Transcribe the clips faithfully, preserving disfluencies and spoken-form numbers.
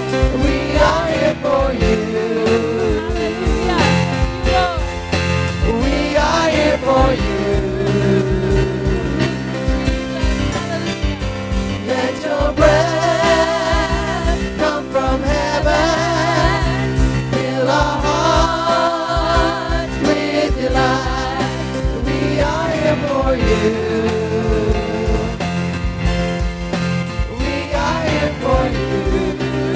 We are here for you. We are here for you. Let your breath come from heaven. Fill our hearts with your light. We are here for you. We are here for you.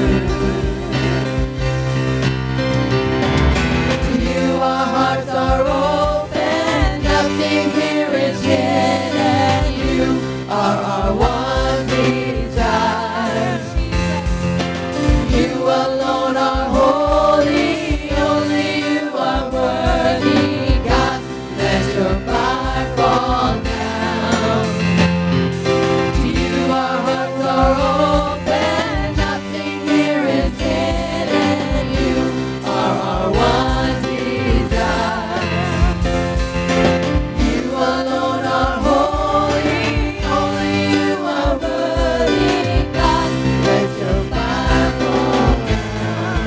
To you our hearts are open. Nothing here is hidden. You are our one desire. You alone are holy. Only you are worthy. God, let your fire fall down. To you our hearts are open. Nothing here is hidden. You are our one desire. You alone are holy. Only you are worthy. God, let your fire fall down.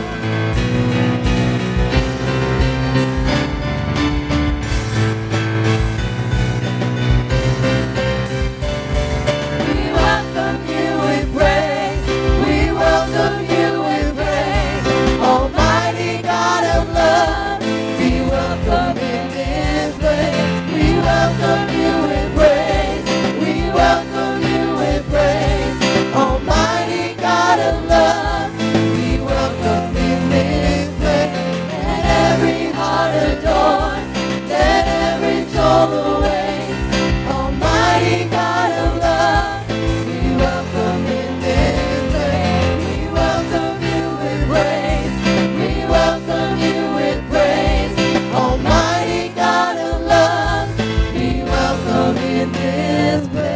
We welcome you with praise. We welcome you with praise. Almighty God of love, be welcome in this place. We welcome you with praise. We welcome you with praise. Almighty God of love, be welcome in this place. Let every heart adore. Let every soul awake. Almighty God of love, we welcome in this place. We welcome you with praise. We welcome you with praise. Almighty God of love, we welcome in this place.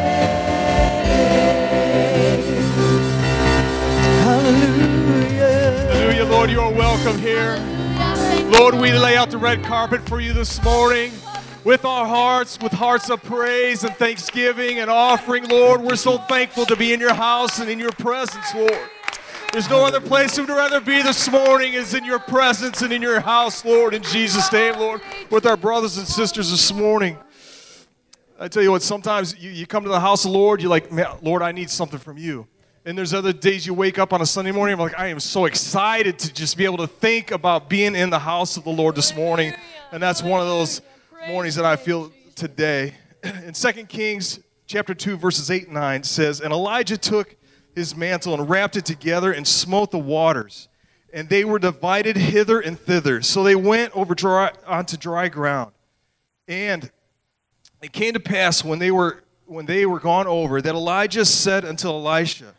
Hallelujah. Hallelujah, Lord, you are welcome here. Lord, we lay out the red carpet for you this morning with our hearts, with hearts of praise and thanksgiving and offering, Lord. We're so thankful to be in your house and in your presence, Lord. There's no other place we'd rather be this morning is in your presence and in your house, Lord, in Jesus' name, Lord, with our brothers and sisters this morning. I tell you what, sometimes you, you come to the house of the Lord, you're like, man, Lord, I need something from you. And there's other days you wake up on a Sunday morning, I'm like, I am so excited to just be able to think about being in the house of the Lord this morning. And that's one of those mornings that I feel today. In Second Kings chapter two, verses eight and nine says, and Elijah took his mantle and wrapped it together and smote the waters. And they were divided hither and thither. So they went over dry, onto dry ground. And it came to pass when they were when they were gone over that Elijah said unto Elisha,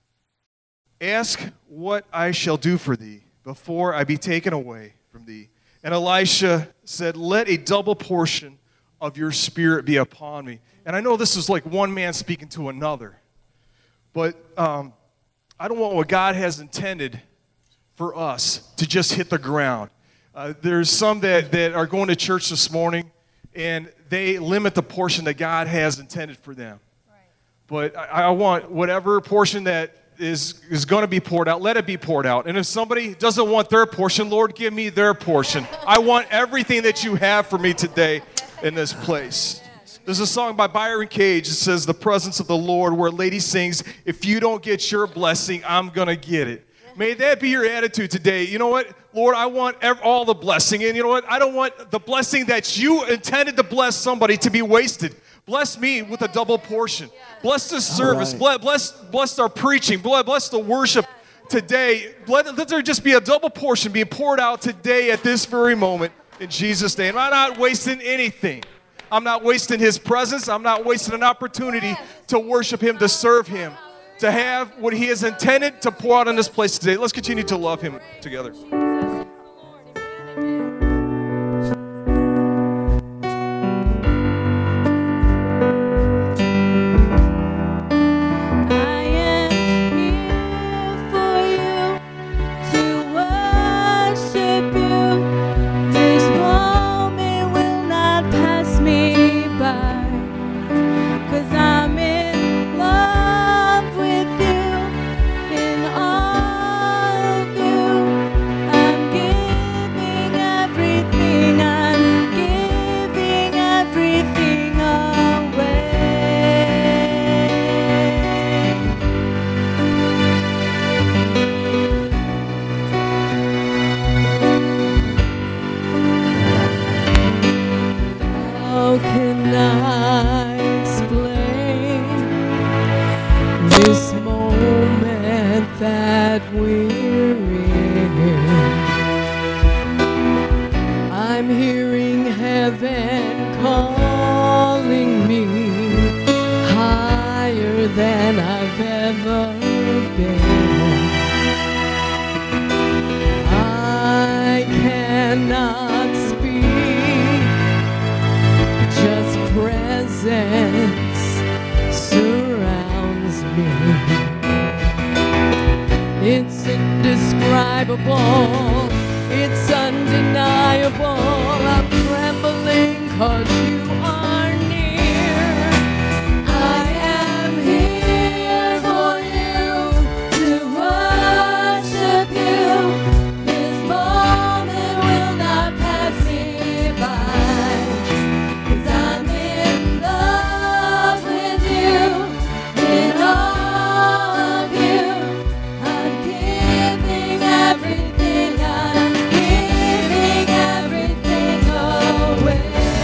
ask what I shall do for thee before I be taken away from thee. And Elisha said, let a double portion of your spirit be upon me. And I know this is like one man speaking to another, but um, I don't want what God has intended for us to just hit the ground. Uh, there's some that, that are going to church this morning, and they limit the portion that God has intended for them. Right. But I, I want whatever portion that is, is going to be poured out, let it be poured out. And if somebody doesn't want their portion, Lord, give me their portion. I want everything that you have for me today in this place. There's a song by Byron Cage. It says, the presence of the Lord, where a lady sings, if you don't get your blessing, I'm going to get it. May that be your attitude today. You know what? Lord, I want all the blessing. And you know what? I don't want the blessing that you intended to bless somebody to be wasted. Bless me with a double portion. Bless this service. Right. Bless, bless our preaching. Bless the worship today. Let, let there just be a double portion being poured out today at this very moment in Jesus' name. I'm not wasting anything. I'm not wasting his presence. I'm not wasting an opportunity to worship him, to serve him, to have what he has intended to pour out in this place today. Let's continue to love him together. All that we're in. I'm hearing heaven calling me higher than I've ever been. I cannot speak, just presence surrounds me. It's indescribable, it's undeniable. I'm trembling 'cause you are near. I am here for you to worship you. This moment will not pass me by, 'cause I'm in love with you, in all of you. I'm giving everything, I'm giving everything away.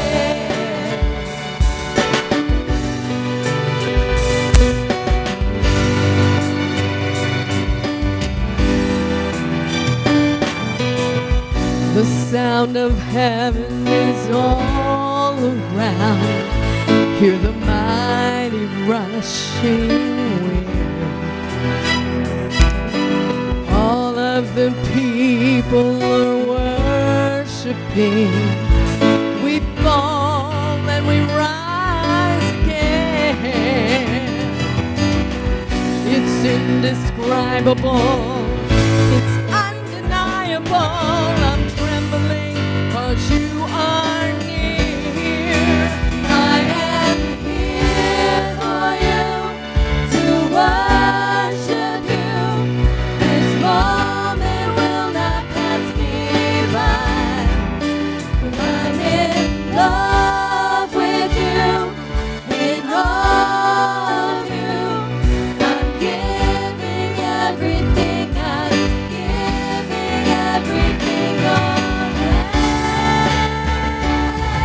The sound of heaven is all around. Hear the mighty rushing wind. All of the people are worshiping. We fall and we rise again. It's indescribable, it's undeniable. I'm trembling 'cause you are near. I am here for you to worship you. This moment will not pass me by, 'cause I'm in love with you, in all of you. I'm giving everything, I'm giving everything away.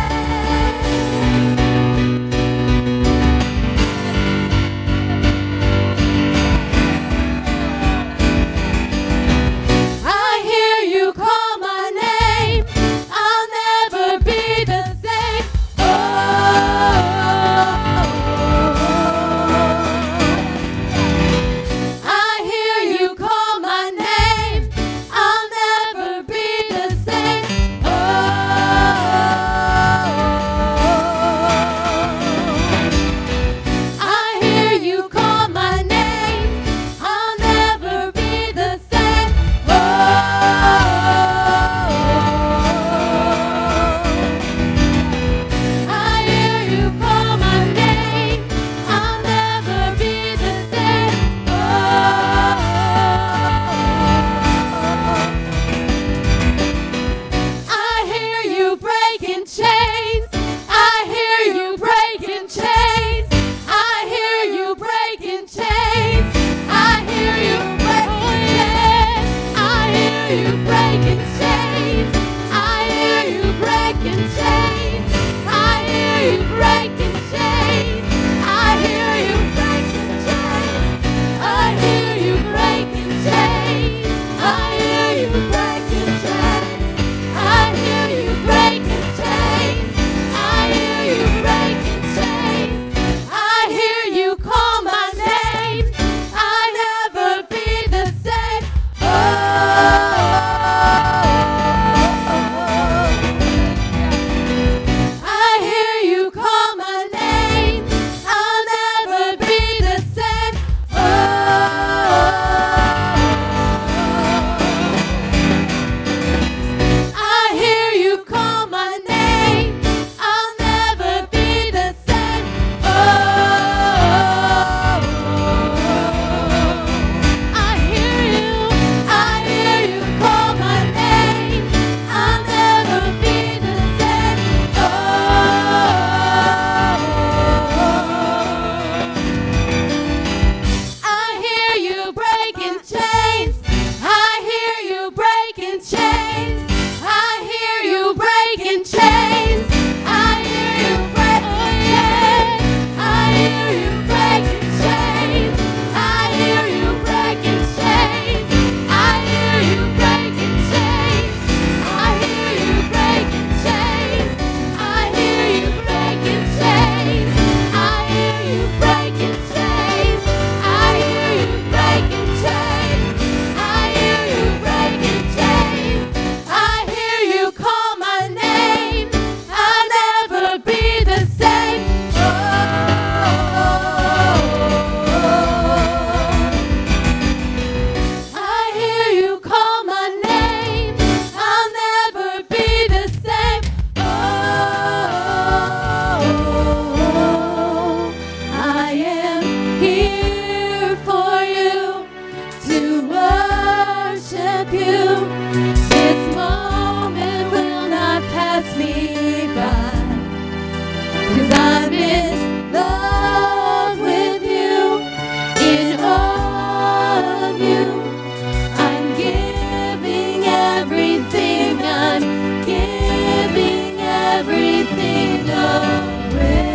worship you. This moment will not pass me by. 'Cause I'm in love with you, in all of you. I'm giving everything, I'm giving everything away.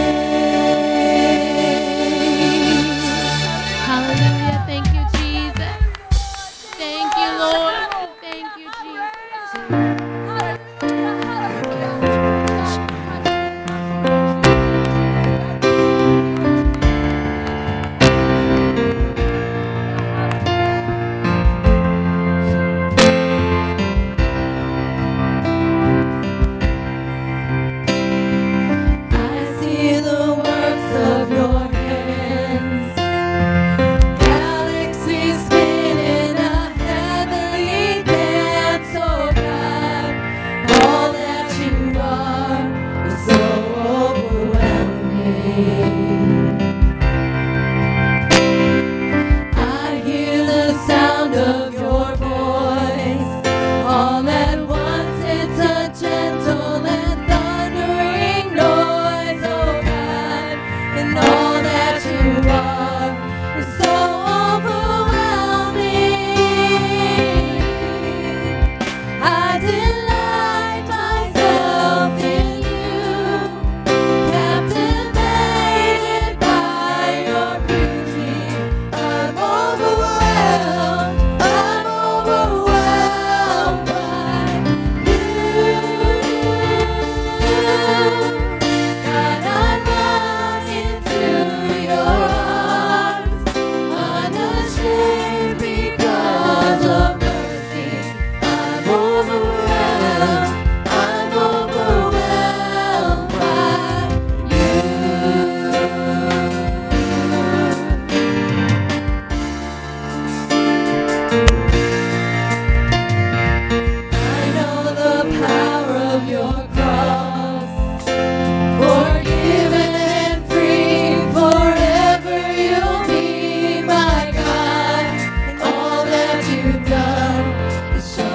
Hallelujah. Thank you, Jesus. Thank you, Lord. Thank you, Jesus. I see the works of your hands, galaxies spinning a heavenly dance. Oh God, all that you are is so overwhelming. I hear the sound of your voice. All at once it's a gentle and thundering noise. Oh God, and all that you are is so overwhelming. I delight myself in you, captivated by your beauty. I'm overwhelmed, I'm overwhelmed by you. God, I run into your arms, unashamed because of mercy. I'm overwhelmed, I'm overwhelmed by you. I know the power of your cross, forgiven and free, forever you'll be my God. And all that you've done is so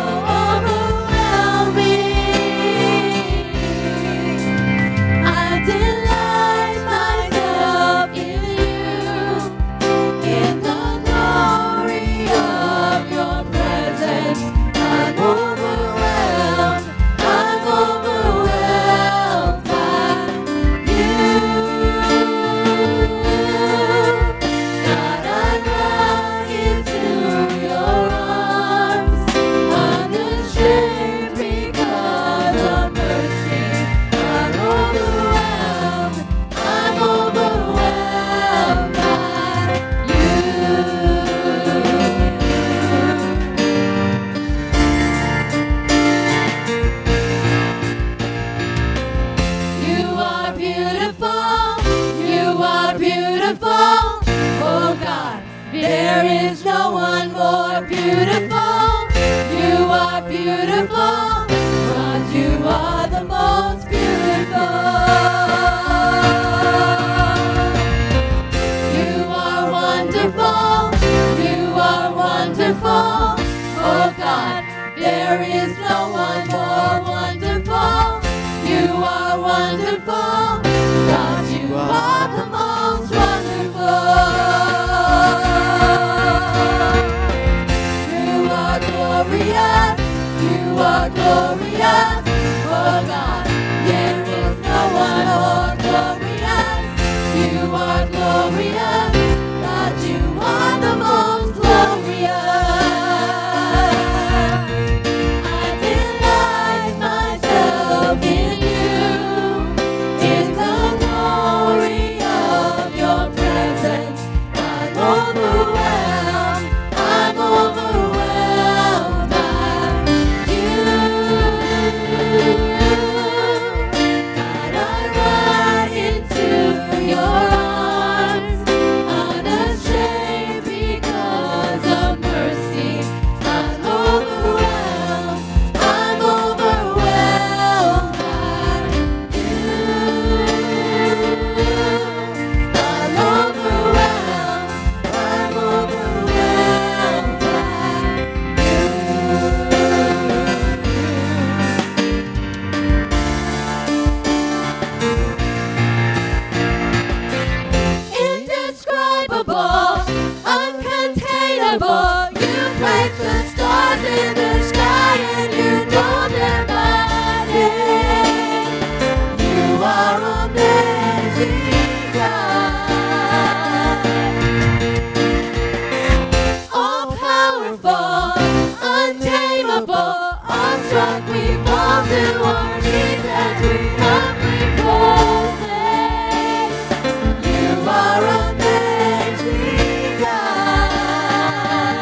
overwhelming. I delight myself in you, in the glory of your presence. I'm overwhelmed, I'm overwhelmed by you. God, I run into your arms, unashamed because of mercy. I'm overwhelmed, I'm overwhelmed by you. You are beautiful, you are beautiful, oh God, there is no one more beautiful. You are beautiful, God, you are the most beautiful. You are wonderful, you are wonderful, oh God, there is no one more wonderful. You are wonderful, God, you are the most wonderful. You are glorious, you are glorious, oh God, there is no one more glorious. You are glorious, God, you are the most glorious. I delight myself in you, in the glory of your presence. I'm overwhelmed, I'm overwhelmed by you. You place the stars in the sky and you know them by name. You are amazing, God. All powerful, untamable, awestruck, we fall to our knees as we humbly proclaim. You are amazing, God.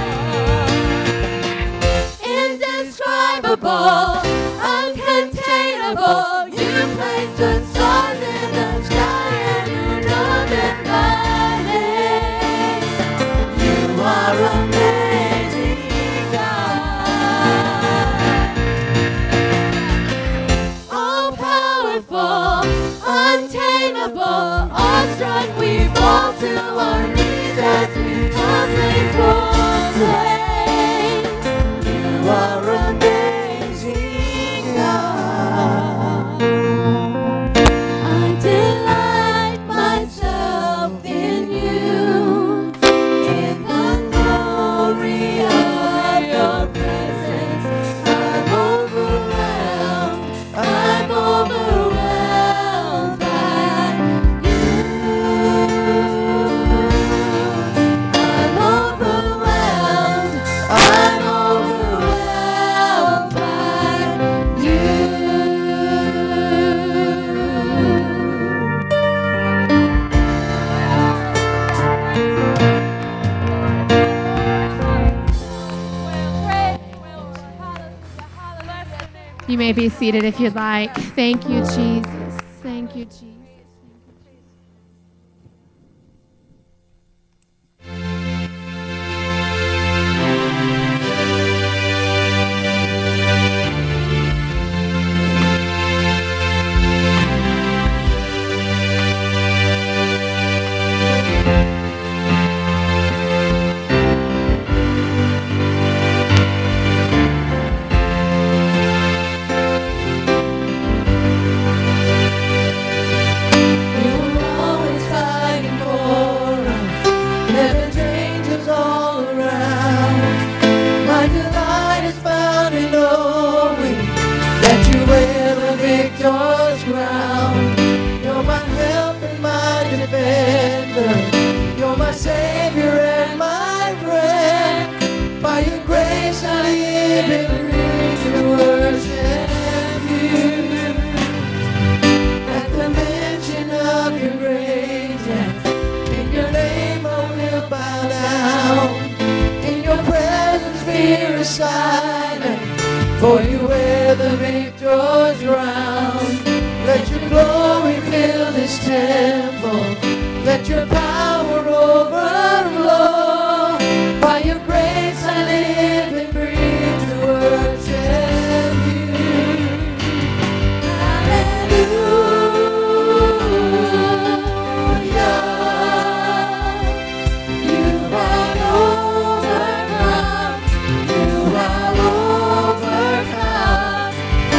Indescribable, uncontainable, you place the stars in the sky and you know them by name. You are amazing, God. All powerful, untamable, awestruck, we fall to our knees as we humbly proclaim. You are amazing, God. I delight myself in you, in the glory of your presence. I'm overwhelmed, I'm overwhelmed by you. I'm overwhelmed, I'm overwhelmed by you. You may be seated if you'd like. Thank you, Jesus. Thank you, Jesus. You were always fighting for us. Heaven's angels all around. My delight is found in knowing that you wear the victor's crown. You're my help and my defender. You're my savior and my friend. By your grace I live and breathe to worship you. At the mention of your greatness, in your name I will bow down. In your presence fear is silent, for you wear the victor's crown. Let your glory fill this temple, let your power overflow. By your grace I live and breathe to worship you. Hallelujah. You have overcome. You have overcome.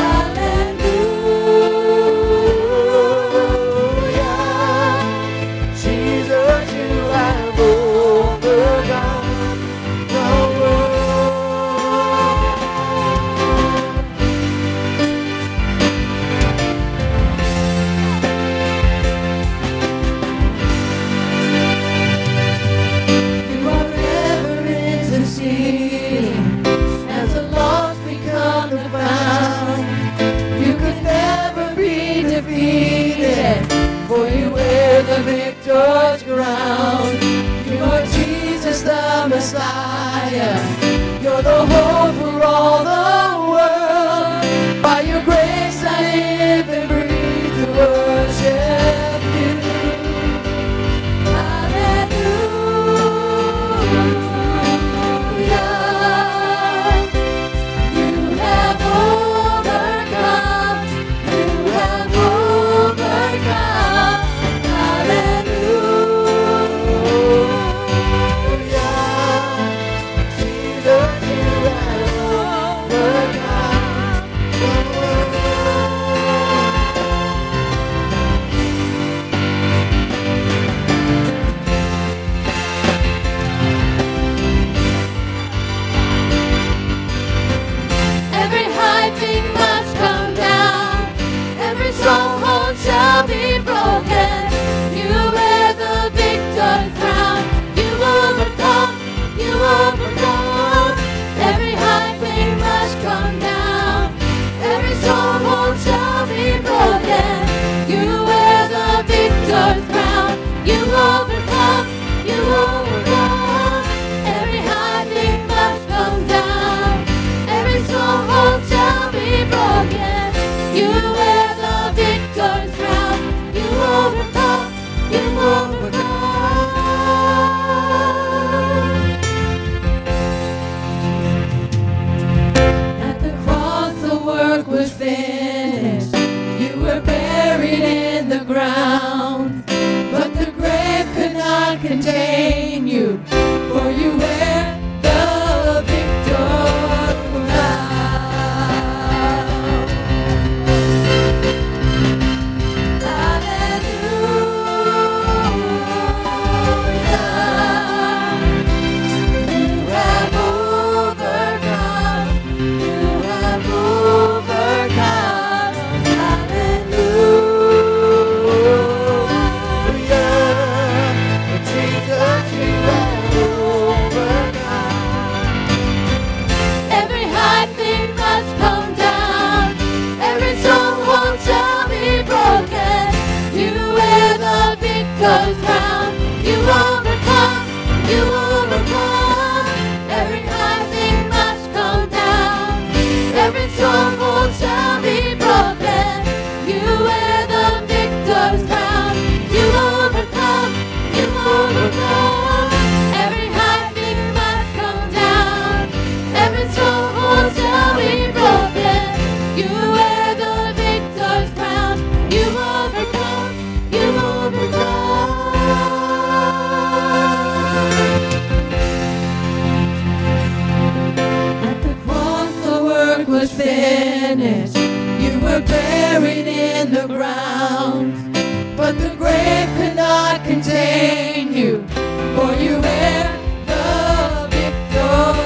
Hallelujah. Jesus, you have overcome the world. You are ever interceding as the lost become the found. You could never be defeated, for you wear the victor's crown. You are Jesus the Messiah. You're the hope for all the world. By your grace I live and breathe to worship you. Hallelujah. You have overcome. You have overcome. Hallelujah. Jesus, you have was finished. You were buried in the ground, but the grave could not contain you, for you wear the victor's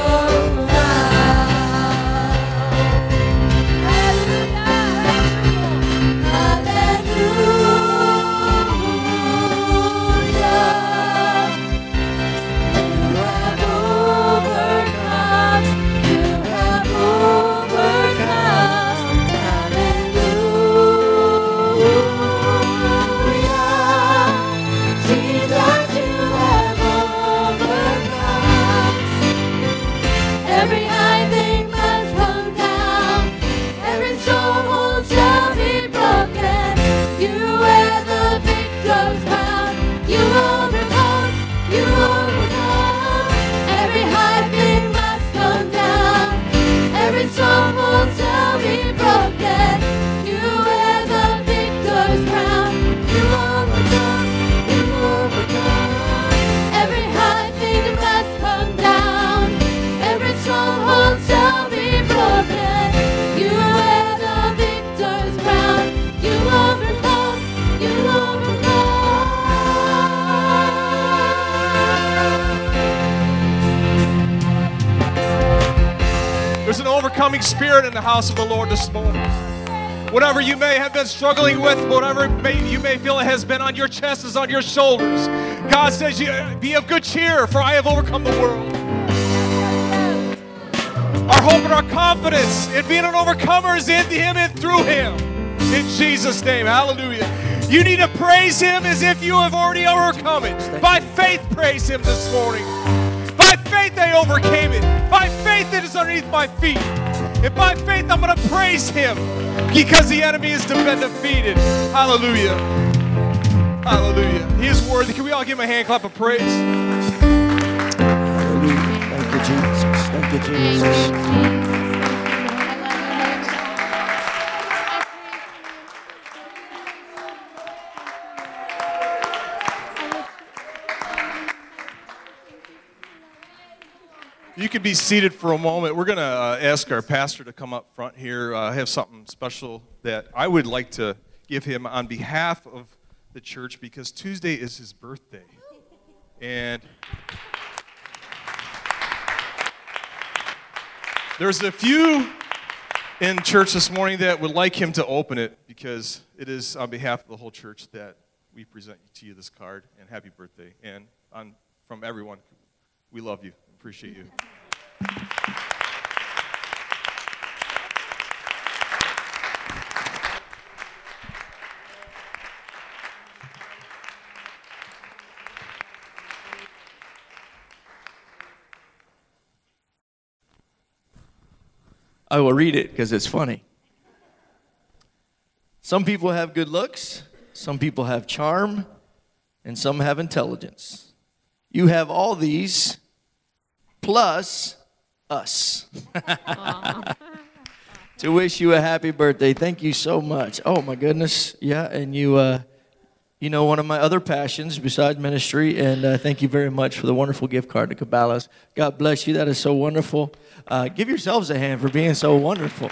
overcoming spirit in the house of the Lord this morning. Whatever you may have been struggling with, whatever may, you may feel it has been on your chest is on your shoulders. God says, be of good cheer, for I have overcome the world. Our hope and our confidence in being an overcomer is in Him and through Him. In Jesus' name, hallelujah. You need to praise Him as if you have already overcome it. By faith, praise Him this morning. By faith, they overcame it. By faith, it is underneath my feet. And by faith, I'm going to praise Him because the enemy has been defeated. Hallelujah. Hallelujah. He is worthy. Can we all give Him a hand clap of praise? Hallelujah. Thank you, Jesus. Thank you, Jesus. You can be seated for a moment. We're going to uh, ask our pastor to come up front here. Uh, I have something special that I would like to give him on behalf of the church because Tuesday is his birthday. And there's a few in church this morning that would like him to open it because it is on behalf of the whole church that we present to you this card. And happy birthday. And on, from everyone, we love you. Appreciate you. I will read it because it's funny. Some people have good looks, some people have charm, and some have intelligence. You have all these plus us. To wish you a happy birthday. Thank you so much. Oh my goodness. Yeah, and you uh, you know one of my other passions besides ministry, and uh, thank you very much for the wonderful gift card to Cabela's. God bless you. That is so wonderful. Uh, give yourselves a hand for being so wonderful.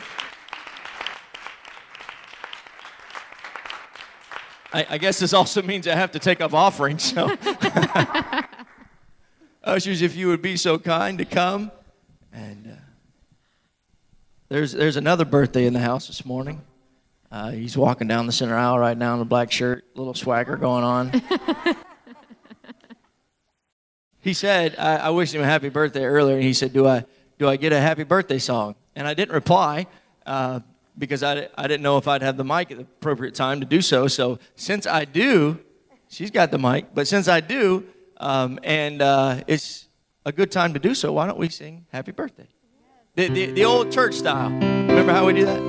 I, I guess this also means I have to take up offerings, so. Ushers, if you would be so kind to come. And uh, there's there's another birthday in the house this morning. Uh, he's walking down the center aisle right now in a black shirt, little swagger going on. He said, I, I wished him a happy birthday earlier, and he said, do I do I get a happy birthday song? And I didn't reply uh, because I, I didn't know if I'd have the mic at the appropriate time to do so. So since I do, she's got the mic, but since I do, Um, and uh, it's a good time to do so. Why don't we sing Happy Birthday? The, the, the old church style. Remember how we do that?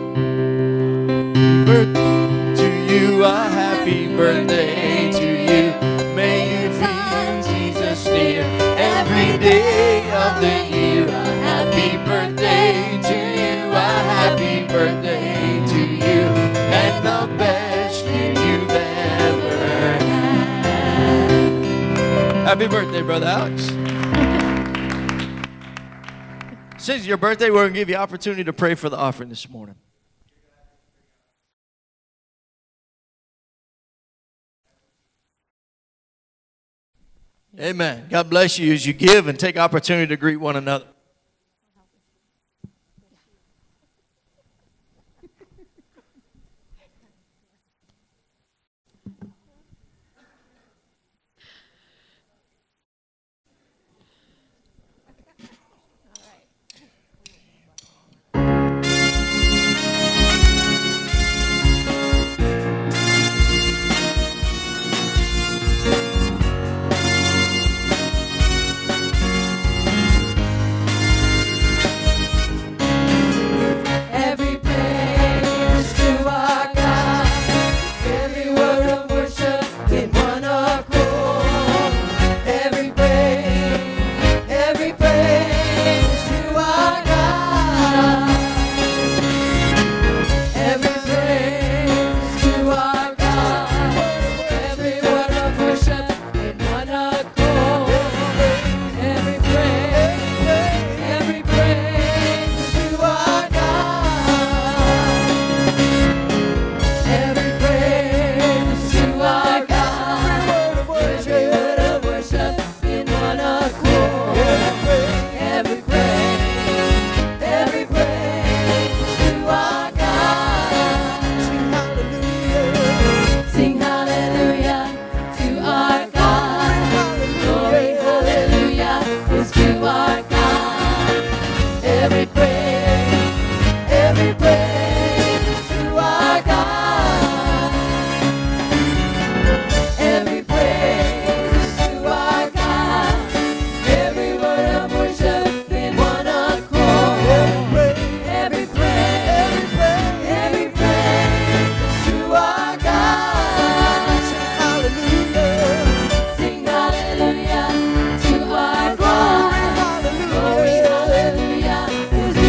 Birthday to you, a happy birthday to you. May you find Jesus near every day of the year. A happy birthday to you, a happy birthday to you, and the best year you've ever had. Happy birthday, Brother Alex. Since it's your birthday, we're going to give you opportunity to pray for the offering this morning. Amen. God bless you as you give and take opportunity to greet one another. Every praise to our God, every word of worship in one accord. Every praise, every praise to our God. Every praise to our God, every word of worship in one accord. Every praise, every praise to our God. Every praise to our God. Every word of worship in one accord. Every praise, every praise to our God. Sing hallelujah to our God. Glory, hallelujah is to our God. Every praise, every praise to our God. Every praise to our God. Every word of worship in one accord. Every praise, every praise to our God. Sing hallelujah to our God. Glory, hallelujah is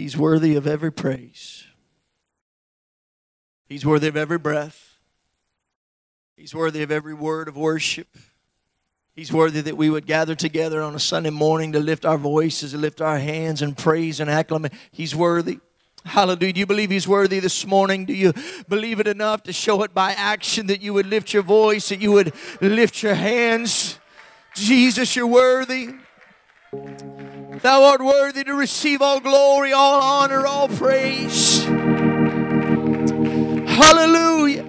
He's worthy of every praise. He's worthy of every breath. He's worthy of every word of worship. He's worthy that we would gather together on a Sunday morning to lift our voices, to lift our hands and praise and acclamate. He's worthy. Hallelujah. Do you believe He's worthy this morning? Do you believe it enough to show it by action, that you would lift your voice, that you would lift your hands? Jesus, you're worthy. Thou art worthy to receive all glory, all honor, all praise. Hallelujah.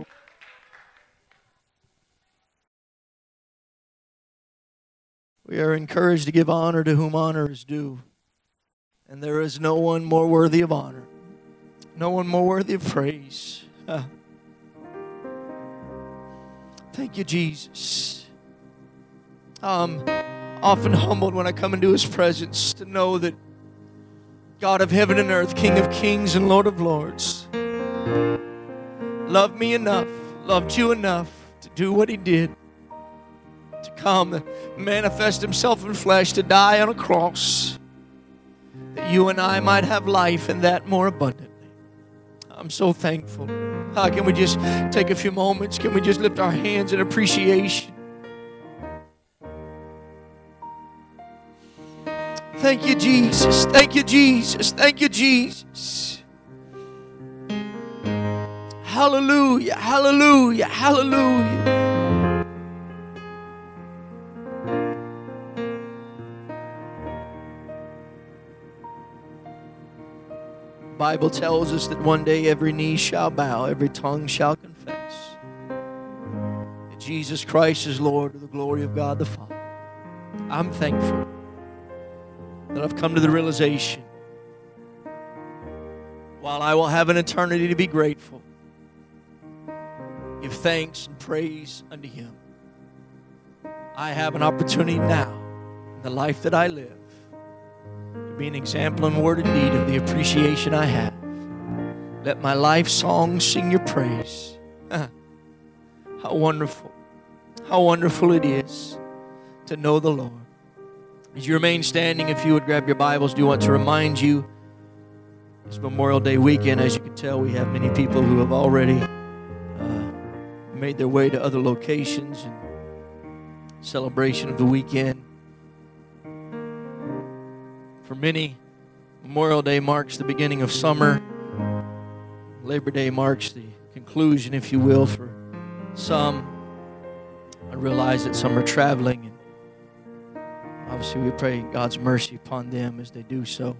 We are encouraged to give honor to whom honor is due. And there is no one more worthy of honor. No one more worthy of praise. Ah. Thank you, Jesus. I'm often humbled when I come into His presence to know that God of heaven and earth, King of kings and Lord of lords, loved me enough, loved you enough to do what He did. To come, manifest Himself in flesh, to die on a cross, that you and I might have life, and that more abundantly. I'm so thankful. Uh, can we just take a few moments? Can we just lift our hands in appreciation? Thank you, Jesus. Thank you, Jesus. Thank you, Jesus. Hallelujah, hallelujah, hallelujah. The Bible tells us that one day every knee shall bow, every tongue shall confess that Jesus Christ is Lord, to the glory of God the Father. I'm thankful that I've come to the realization, while I will have an eternity to be grateful, give thanks and praise unto Him, I have an opportunity now in the life that I live to be an example in word and deed of the appreciation I have. Let my life song sing your praise. How wonderful, how wonderful it is to know the Lord. As you remain standing, if you would grab your Bibles, do want to remind you, it's Memorial Day weekend. As you can tell, we have many people who have already uh, made their way to other locations in celebration of the weekend. For many, Memorial Day marks the beginning of summer. Labor Day marks the conclusion, if you will, for some. I realize that some are traveling, and obviously we pray God's mercy upon them as they do so.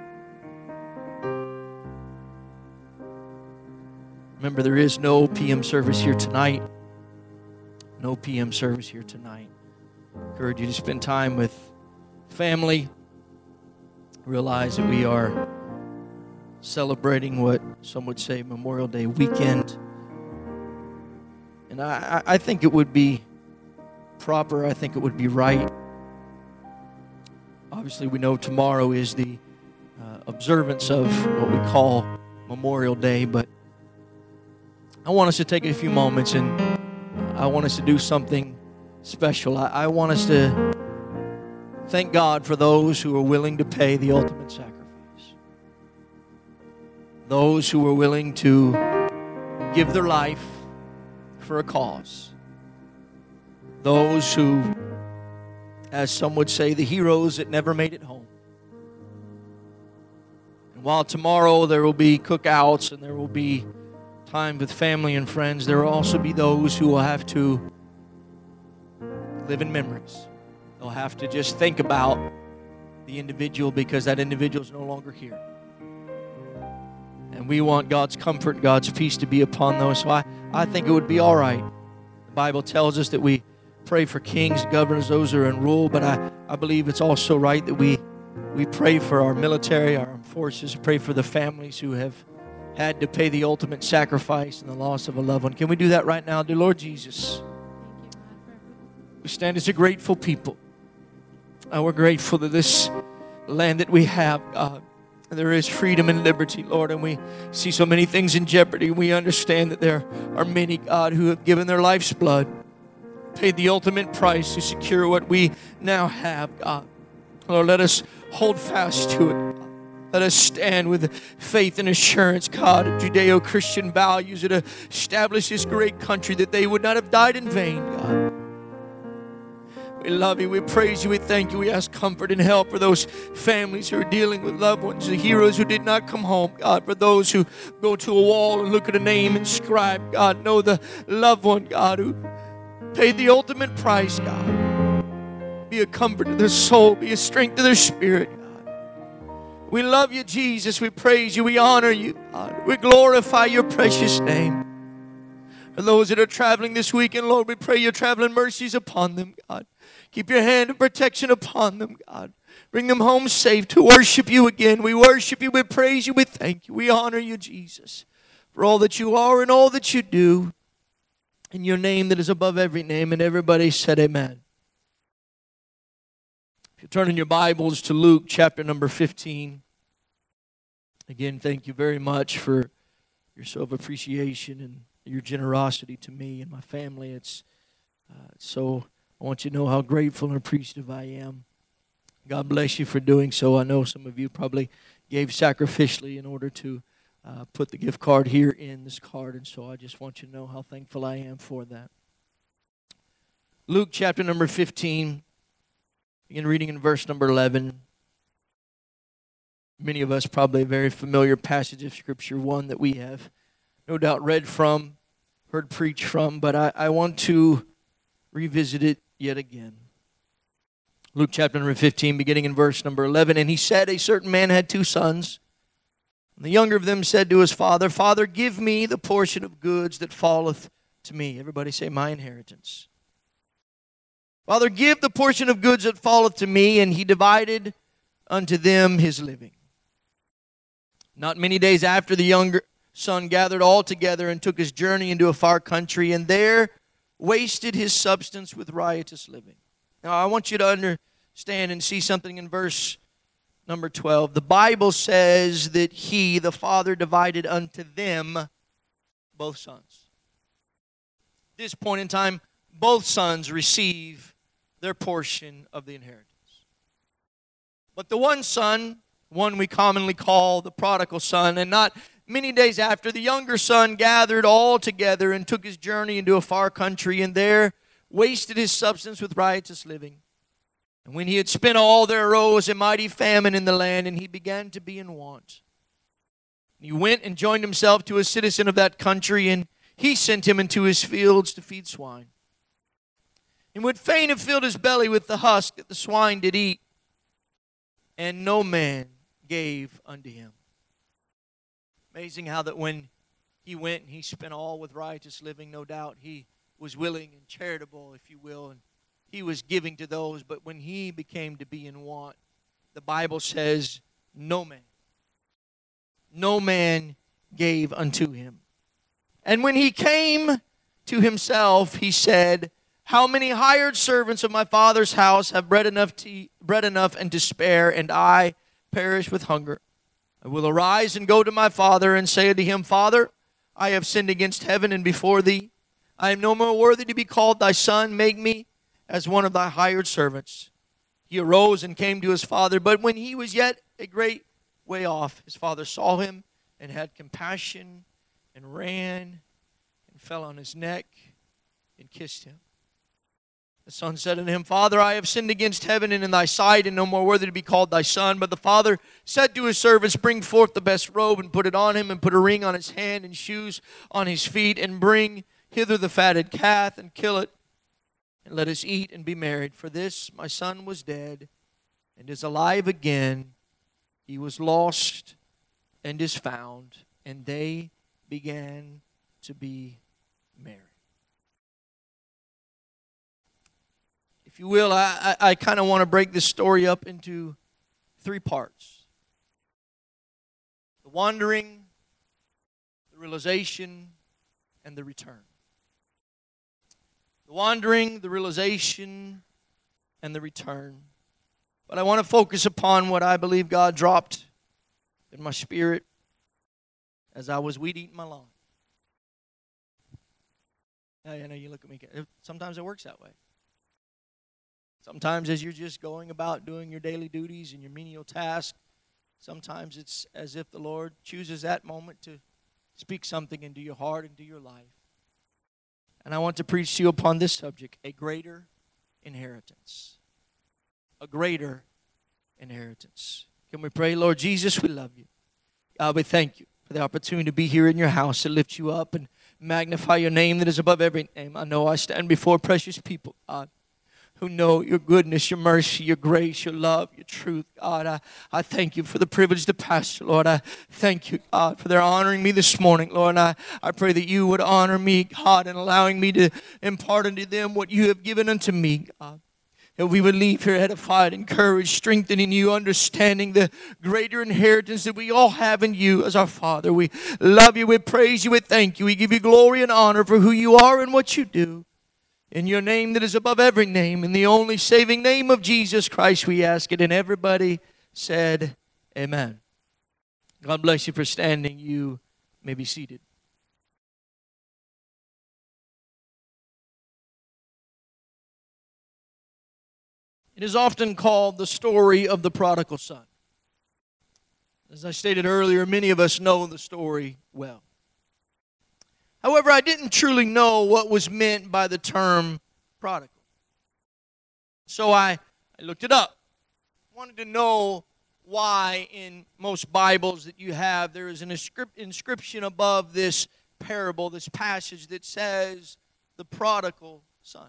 Remember, there is no P M service here tonight. No P M service here tonight. I encourage you to spend time with family. Realize that we are celebrating what some would say Memorial Day weekend. And I, I think it would be proper, I think it would be right. Obviously, we know tomorrow is the uh, observance of what we call Memorial Day, but I want us to take a few moments, and I want us to do something special. I, I want us to thank God for those who are willing to pay the ultimate sacrifice. Those who are willing to give their life for a cause. Those who, as some would say, the heroes that never made it home. And while tomorrow there will be cookouts and there will be time with family and friends, there will also be those who will have to live in memories. They'll have to just think about the individual because that individual is no longer here. And we want God's comfort, God's peace to be upon those. So I, I think it would be all right. The Bible tells us that we pray for kings, governors, those who are in rule, but I, I believe it's also right that we, we pray for our military, our armed forces, pray for the families who have had to pay the ultimate sacrifice and the loss of a loved one. Can we do that right now? Dear Lord Jesus, we stand as a grateful people. Uh, we're grateful that this land that we have, God, there is freedom and liberty, Lord, and we see so many things in jeopardy. We understand that there are many, God, who have given their life's blood, paid the ultimate price to secure what we now have, God. Lord, let us hold fast to it. Let us stand with faith and assurance, God, of Judeo-Christian values that establish this great country, that they would not have died in vain, God. We love you. We praise you. We thank you. We ask comfort and help for those families who are dealing with loved ones, the heroes who did not come home, God, for those who go to a wall and look at a name and scribe, God, know the loved one, God, who paid the ultimate price, God. Be a comfort to their soul. Be a strength to their spirit, God. We love you, Jesus. We praise you. We honor you, God. We glorify your precious name. For those that are traveling this weekend, Lord, we pray your traveling mercies upon them, God. Keep your hand of protection upon them, God. Bring them home safe to worship you again. We worship you. We praise you. We thank you. We honor you, Jesus, for all that you are and all that you do. In your name that is above every name. And everybody said amen. If you turn in your Bibles to Luke chapter number fifteen. Again, thank you very much for your self-appreciation and your generosity to me and my family. It's uh, so... I want you to know how grateful and appreciative I am. God bless you for doing so. I know some of you probably gave sacrificially in order to uh, put the gift card here in this card, and so I just want you to know how thankful I am for that. Luke chapter number fifteen, begin reading in verse number eleven. Many of us probably a very familiar passage of Scripture, one that we have no doubt read from, heard preached from, but I, I want to revisit it yet again. Luke chapter number fifteen, beginning in verse number eleven. And he said, a certain man had two sons. And the younger of them said to his father, Father, give me the portion of goods that falleth to me. Everybody say, my inheritance. Father, give the portion of goods that falleth to me. And he divided unto them his living. Not many days after, the younger son gathered all together and took his journey into a far country, and there wasted his substance with riotous living. Now, I want you to understand and see something in verse number twelve. The Bible says that he, the father, divided unto them both sons. At this point in time, both sons receive their portion of the inheritance. But the one son, one we commonly call the prodigal son, and not many days after, the younger son gathered all together and took his journey into a far country, and there wasted his substance with riotous living. And when he had spent all, there arose a mighty famine in the land, and he began to be in want. And he went and joined himself to a citizen of that country, and he sent him into his fields to feed swine. And would fain have filled his belly with the husk that the swine did eat, and no man gave unto him. Amazing how that when he went and he spent all with riotous living, no doubt he was willing and charitable, if you will, and he was giving to those. But when he became to be in want, the Bible says, no man, no man gave unto him. And when he came to himself, he said, how many hired servants of my father's house have bread enough to eat, bread enough and to spare, and I perish with hunger? I will arise and go to my father and say unto him, Father, I have sinned against heaven and before thee. I am no more worthy to be called thy son. Make me as one of thy hired servants. He arose and came to his father. But when he was yet a great way off, his father saw him and had compassion and ran and fell on his neck and kissed him. The son said unto him, Father, I have sinned against heaven and in thy sight, and no more worthy to be called thy son. But the father said to his servants, bring forth the best robe, and put it on him, and put a ring on his hand, and shoes on his feet, and bring hither the fatted calf, and kill it, and let us eat and be married. For this my son was dead, and is alive again. He was lost, and is found. And they began to be married. If you will, I, I, I kind of want to break this story up into three parts. The wandering, the realization, and the return. The wandering, the realization, and the return. But I want to focus upon what I believe God dropped in my spirit as I was weed eating my lawn. I know you look at me. Sometimes it works that way. Sometimes as you're just going about doing your daily duties and your menial tasks, Sometimes it's as if the Lord chooses that moment to speak something into your heart, into your life. And I want to preach to you upon this subject, a greater inheritance. A greater inheritance. Can we pray? Lord Jesus, we love you. God, we thank you for the opportunity to be here in your house to lift you up and magnify your name that is above every name. I know I stand before precious people, God, who know your goodness, your mercy, your grace, your love, your truth. God, I, I thank you for the privilege to pastor, Lord. I thank you, God, for their honoring me this morning, Lord. And I, I pray that you would honor me, God, in allowing me to impart unto them what you have given unto me, God. That we would leave here edified, encouraged, strengthening you, understanding the greater inheritance that we all have in you as our Father. We love you, we praise you, we thank you. We give you glory and honor for who you are and what you do. In your name that is above every name, in the only saving name of Jesus Christ, we ask it. And everybody said, amen. God bless you for standing. You may be seated. It is often called the story of the prodigal son. As I stated earlier, many of us know the story well. However, I didn't truly know what was meant by the term prodigal. So I, I looked it up. I wanted to know why in most Bibles that you have, there is an inscrip- inscription above this parable, this passage that says the prodigal son.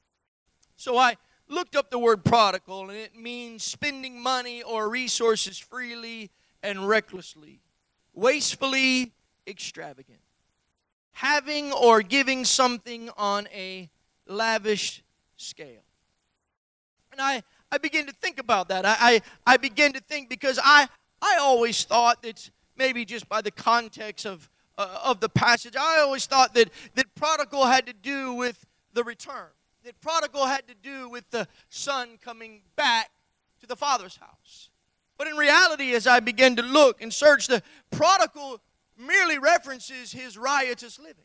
So I looked up the word prodigal, and it means spending money or resources freely and recklessly, wastefully extravagant. Having or giving something on a lavish scale. And I, I began to think about that. I, I, I began to think because I, I always thought that maybe just by the context of, uh, of the passage, I always thought that, that prodigal had to do with the return. That prodigal had to do with the son coming back to the father's house. But in reality, as I began to look and search, the prodigal merely references his riotous living.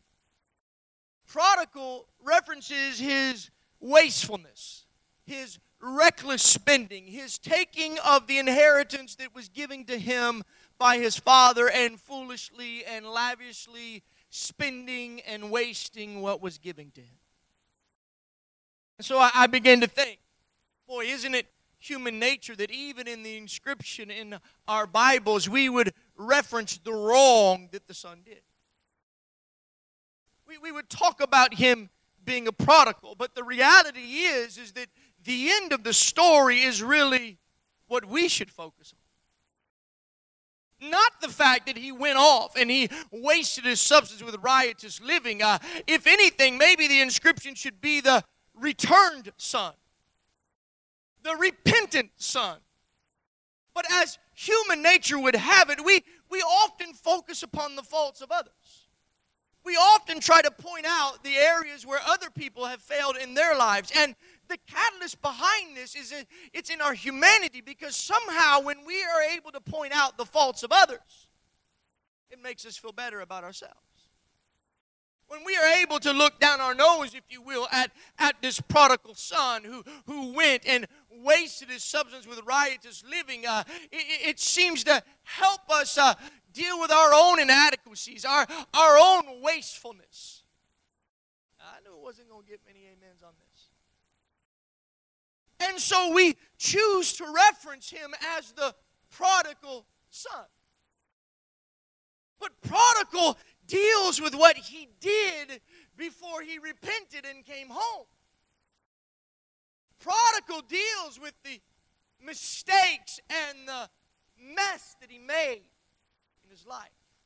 Prodigal references his wastefulness, his reckless spending, his taking of the inheritance that was given to him by his father and foolishly and lavishly spending and wasting what was given to him. And so I, I began to think, boy, isn't it human nature that even in the inscription in our Bibles, we would reference the wrong that the son did. We, we would talk about him being a prodigal, but the reality is, is that the end of the story is really what we should focus on. Not the fact that he went off and he wasted his substance with riotous living. Uh, if anything, maybe the inscription should be the returned son. The repentant son. But as human nature would have it, we, we often focus upon the faults of others. We often try to point out the areas where other people have failed in their lives. And the catalyst behind this is that it's in our humanity, because somehow when we are able to point out the faults of others, it makes us feel better about ourselves. When we are able to look down our nose, if you will, at, at this prodigal son who, who went and wasted his substance with riotous living, uh, it, it seems to help us uh, deal with our own inadequacies, our, our own wastefulness. I knew it wasn't going to get many amens on this. And so we choose to reference him as the prodigal son. But prodigal deals with what he did before he repented and came home. Prodigal deals with the mistakes and the mess that he made in his life.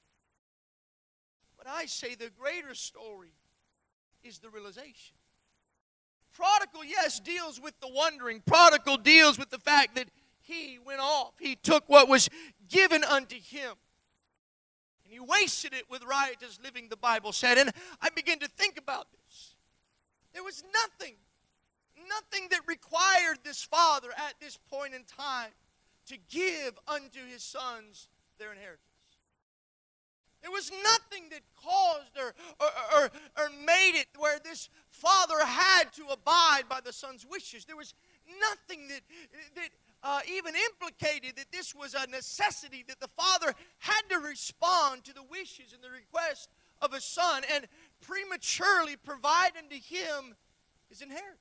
But I say the greater story is the realization. Prodigal, yes, deals with the wondering. Prodigal deals with the fact that he went off. He took what was given unto him, and he wasted it with riotous living, the Bible said. And I began to think about this. There was nothing, nothing that required this father at this point in time to give unto his sons their inheritance. There was nothing that caused or, or, or, or made it where this father had to abide by the son's wishes. There was nothing that, that uh, even implicated that this was a necessity, that the father had to respond to the wishes and the request of a son and prematurely provide unto him his inheritance.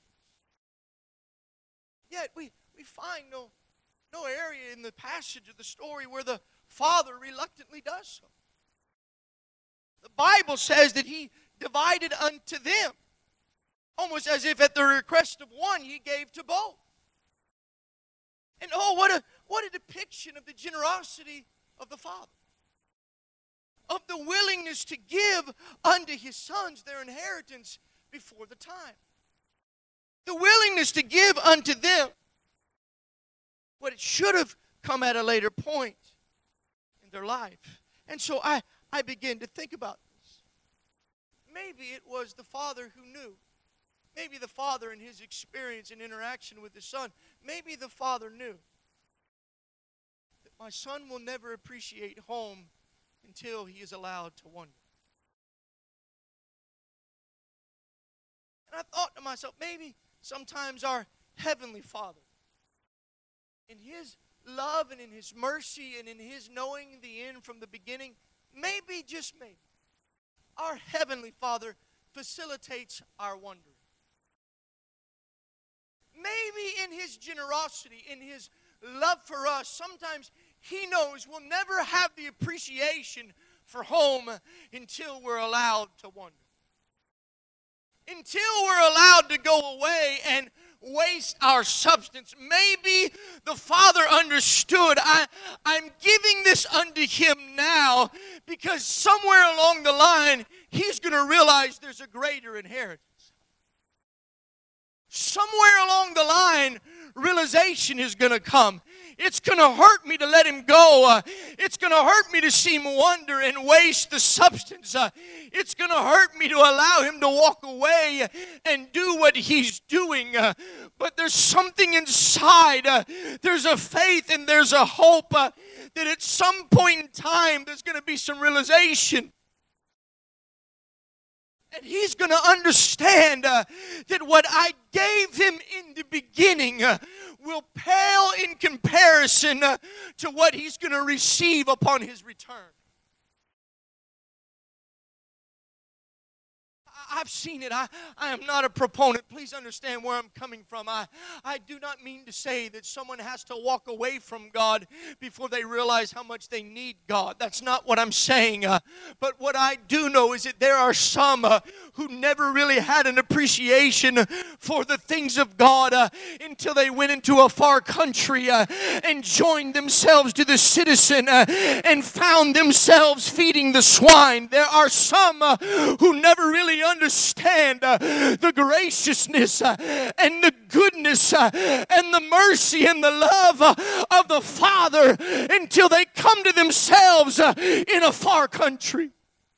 Yet we, we find no, no area in the passage of the story where the father reluctantly does so. The Bible says that he divided unto them, almost as if at the request of one he gave to both. And oh, what a, what a depiction of the generosity of the father, of the willingness to give unto his sons their inheritance before the time. The willingness to give unto them what it should have come at a later point in their life. And so I, I began to think about this. Maybe it was the father who knew. Maybe the father in his experience and interaction with his son, maybe the father knew that my son will never appreciate home until he is allowed to wander. And I thought to myself, maybe sometimes our Heavenly Father, in His love and in His mercy and in His knowing the end from the beginning, maybe, just maybe, our Heavenly Father facilitates our wandering. Maybe in His generosity, in His love for us, sometimes He knows we'll never have the appreciation for home until we're allowed to wander. Until we're allowed to go away and waste our substance. Maybe the Father understood, I, I'm giving this unto Him now because somewhere along the line He's going to realize there's a greater inheritance. Somewhere along the line, realization is going to come. It's going to hurt me to let him go. Uh, it's going to hurt me to see him wander and waste the substance. Uh, it's going to hurt me to allow him to walk away and do what he's doing. Uh, but there's something inside. Uh, there's a faith and there's a hope uh, that at some point in time there's going to be some realization. And he's going to understand uh, that what I gave him in the beginning uh, will pale in comparison uh, to what he's going to receive upon his return. I've seen it. I, I am not a proponent. Please understand where I'm coming from. I, I do not mean to say that someone has to walk away from God before they realize how much they need God. That's not what I'm saying. Uh, but what I do know is that there are some uh, who never really had an appreciation for the things of God uh, until they went into a far country uh, and joined themselves to the citizen uh, and found themselves feeding the swine. There are some uh, who never really understood understand uh, the graciousness uh, and the goodness uh, and the mercy and the love uh, of the Father until they come to themselves uh, in a far country.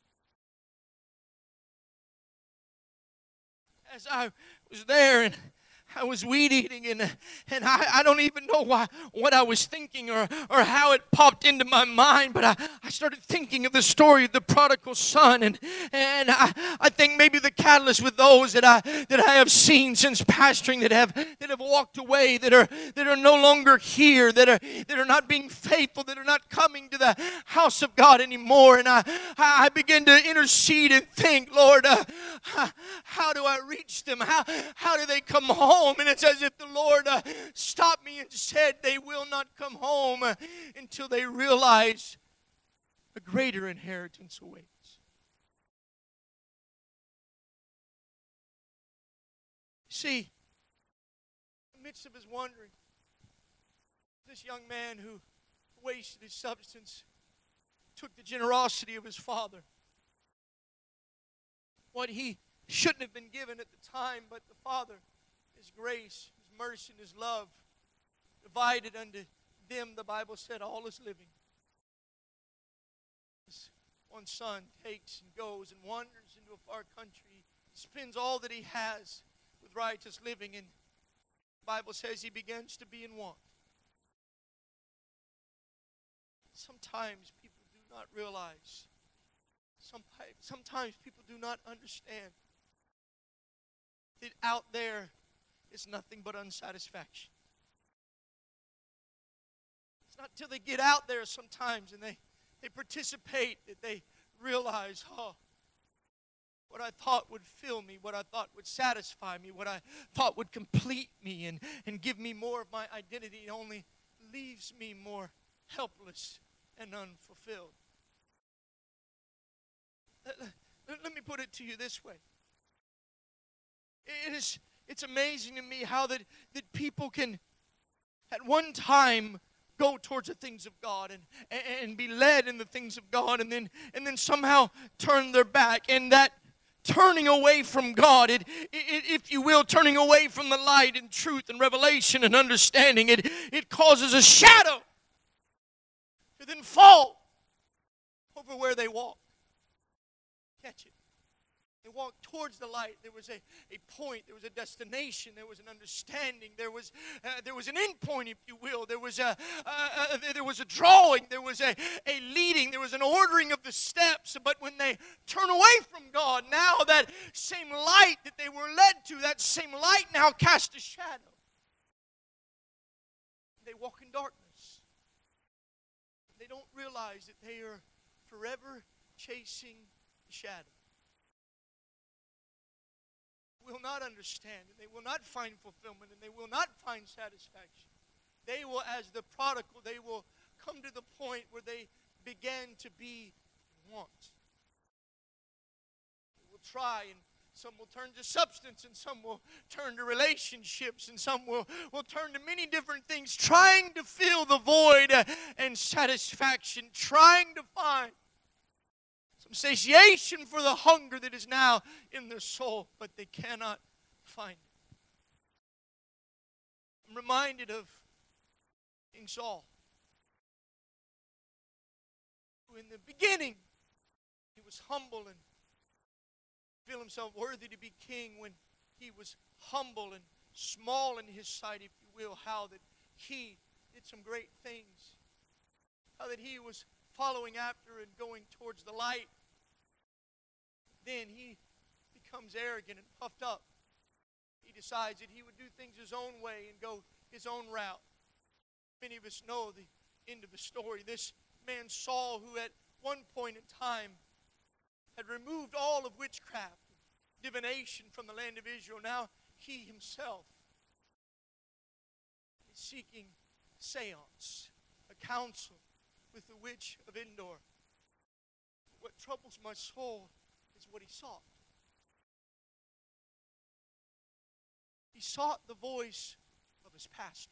As I was there and I was weed eating and, and I, I don't even know why, what I was thinking or, or how it popped into my mind, but I, I started thinking of the story of the prodigal son, and, and I, I think maybe the catalyst with those that I that I have seen since pastoring that have that have walked away, that are that are no longer here, that are that are not being faithful, that are not coming to the house of God anymore. And I I began to intercede and think, Lord, uh, how do I reach them? How how do they come home? And it's as if the Lord uh, stopped me and said they will not come home uh, until they realize a greater inheritance awaits. See, in the midst of his wandering, this young man who wasted his substance took the generosity of his father. What he shouldn't have been given at the time, but the father, His grace, His mercy, and His love divided unto them, the Bible said, all is living. This one son takes and goes and wanders into a far country, spends all that he has with righteous living, and the Bible says he begins to be in want. Sometimes people do not realize Sometimes, sometimes people do not understand that out there is nothing but unsatisfaction. It's not till they get out there sometimes and they, they participate that they realize, oh, what I thought would fill me, what I thought would satisfy me, what I thought would complete me and, and give me more of my identity only leaves me more helpless and unfulfilled. Let, let me put it to you this way. It is, it's amazing to me how that, that people can at one time go towards the things of God and, and, and be led in the things of God and then, and then somehow turn their back. And that turning away from God, it, it, if you will, turning away from the light and truth and revelation and understanding, it, it causes a shadow to then fall over where they walk. Catch it. They walked towards the light. There was a, a point. There was a destination. There was an understanding. There was uh, there was an end point, if you will. There was a uh, uh, there was a drawing. There was a, a leading. There was an ordering of the steps. But when they turn away from God, now that same light that they were led to, that same light now casts a shadow. They walk in darkness. They don't realize that they are forever chasing the shadow. Will not understand, and they will not find fulfillment, and they will not find satisfaction. They will, as the prodigal, they will come to the point where they begin to be want. They will try, and some will turn to substance, and some will turn to relationships, and some will, will turn to many different things, trying to fill the void uh, and satisfaction, trying to find some satiation for the hunger that is now in their soul, but they cannot find it. I'm reminded of King Saul, who in the beginning, he was humble and feel himself worthy to be king when he was humble and small in his sight, if you will, how that he did some great things, how that he was following after and going towards the light. Then he becomes arrogant and puffed up. He decides that he would do things his own way and go his own route. Many of us know the end of the story. This man Saul, who at one point in time had removed all of witchcraft, divination from the land of Israel, now he himself is seeking seance, a council with the witch of Endor. What troubles my soul is what he sought. He sought the voice of his pastor.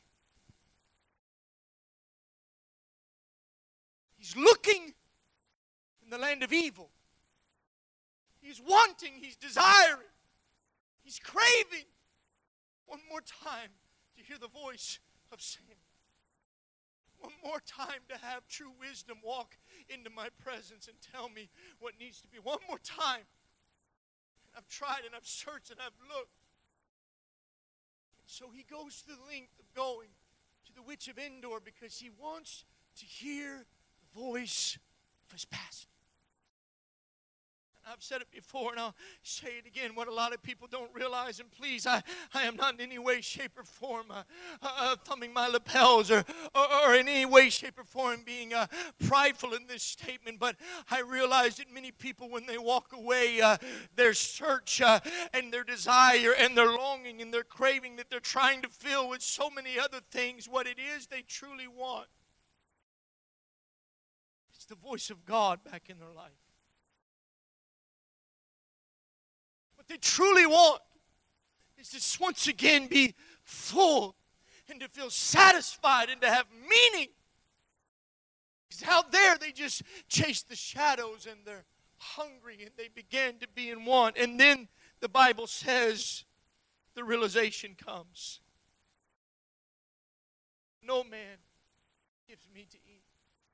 He's looking in the land of evil. He's wanting, he's desiring, he's craving one more time to hear the voice of Samuel. One more time to have true wisdom walk into my presence and tell me what needs to be. One more time. And I've tried and I've searched and I've looked. And so he goes to the length of going to the witch of Endor because he wants to hear the voice of his pastor. I've said it before and I'll say it again. What a lot of people don't realize, and please, I, I am not in any way, shape, or form uh, uh, thumbing my lapels or, or, or in any way, shape, or form being uh, prideful in this statement, but I realize that many people, when they walk away, uh, their search uh, and their desire and their longing and their craving that they're trying to fill with so many other things, what it is they truly want, it's the voice of God back in their life. What they truly want is to once again be full and to feel satisfied and to have meaning. Because out there they just chase the shadows and they're hungry and they begin to be in want. And then the Bible says the realization comes. No man gives me to eat.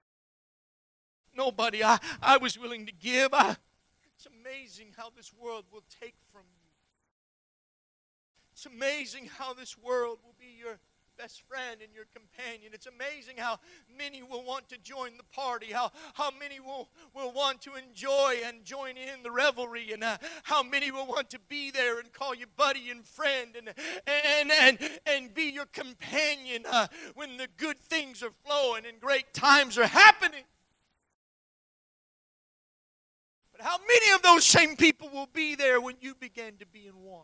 Nobody I, I was willing to give. I It's amazing how this world will take from you. It's amazing how this world will be your best friend and your companion. It's amazing how many will want to join the party, how, how many will, will want to enjoy and join in the revelry, and uh, how many will want to be there and call you buddy and friend and, and, and, and be your companion uh, when the good things are flowing and great times are happening. But how many of those same people will be there when you begin to be in want?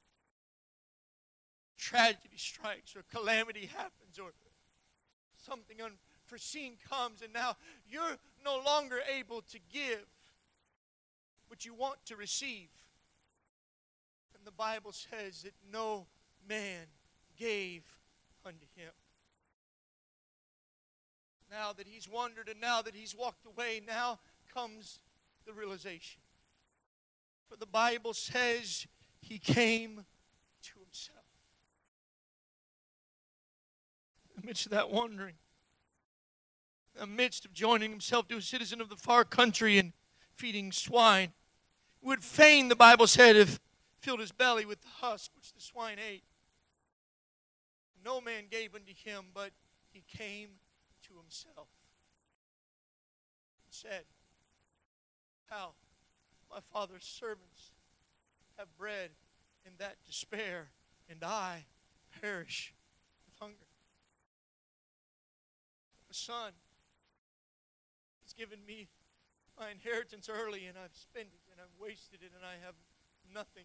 Tragedy strikes or calamity happens or something unforeseen comes, and now you're no longer able to give what you want to receive. And the Bible says that no man gave unto him. Now that he's wandered and now that he's walked away, now comes the realization. For the Bible says he came to himself. In the midst of that wandering, in the midst of joining himself to a citizen of the far country and feeding swine, would fain, the Bible said, have filled his belly with the husk which the swine ate. No man gave unto him, but he came to himself and said, how my father's servants have bread in that despair, and I perish with hunger. The Son has given me my inheritance early, and I've spent it, and I've wasted it, and I have nothing.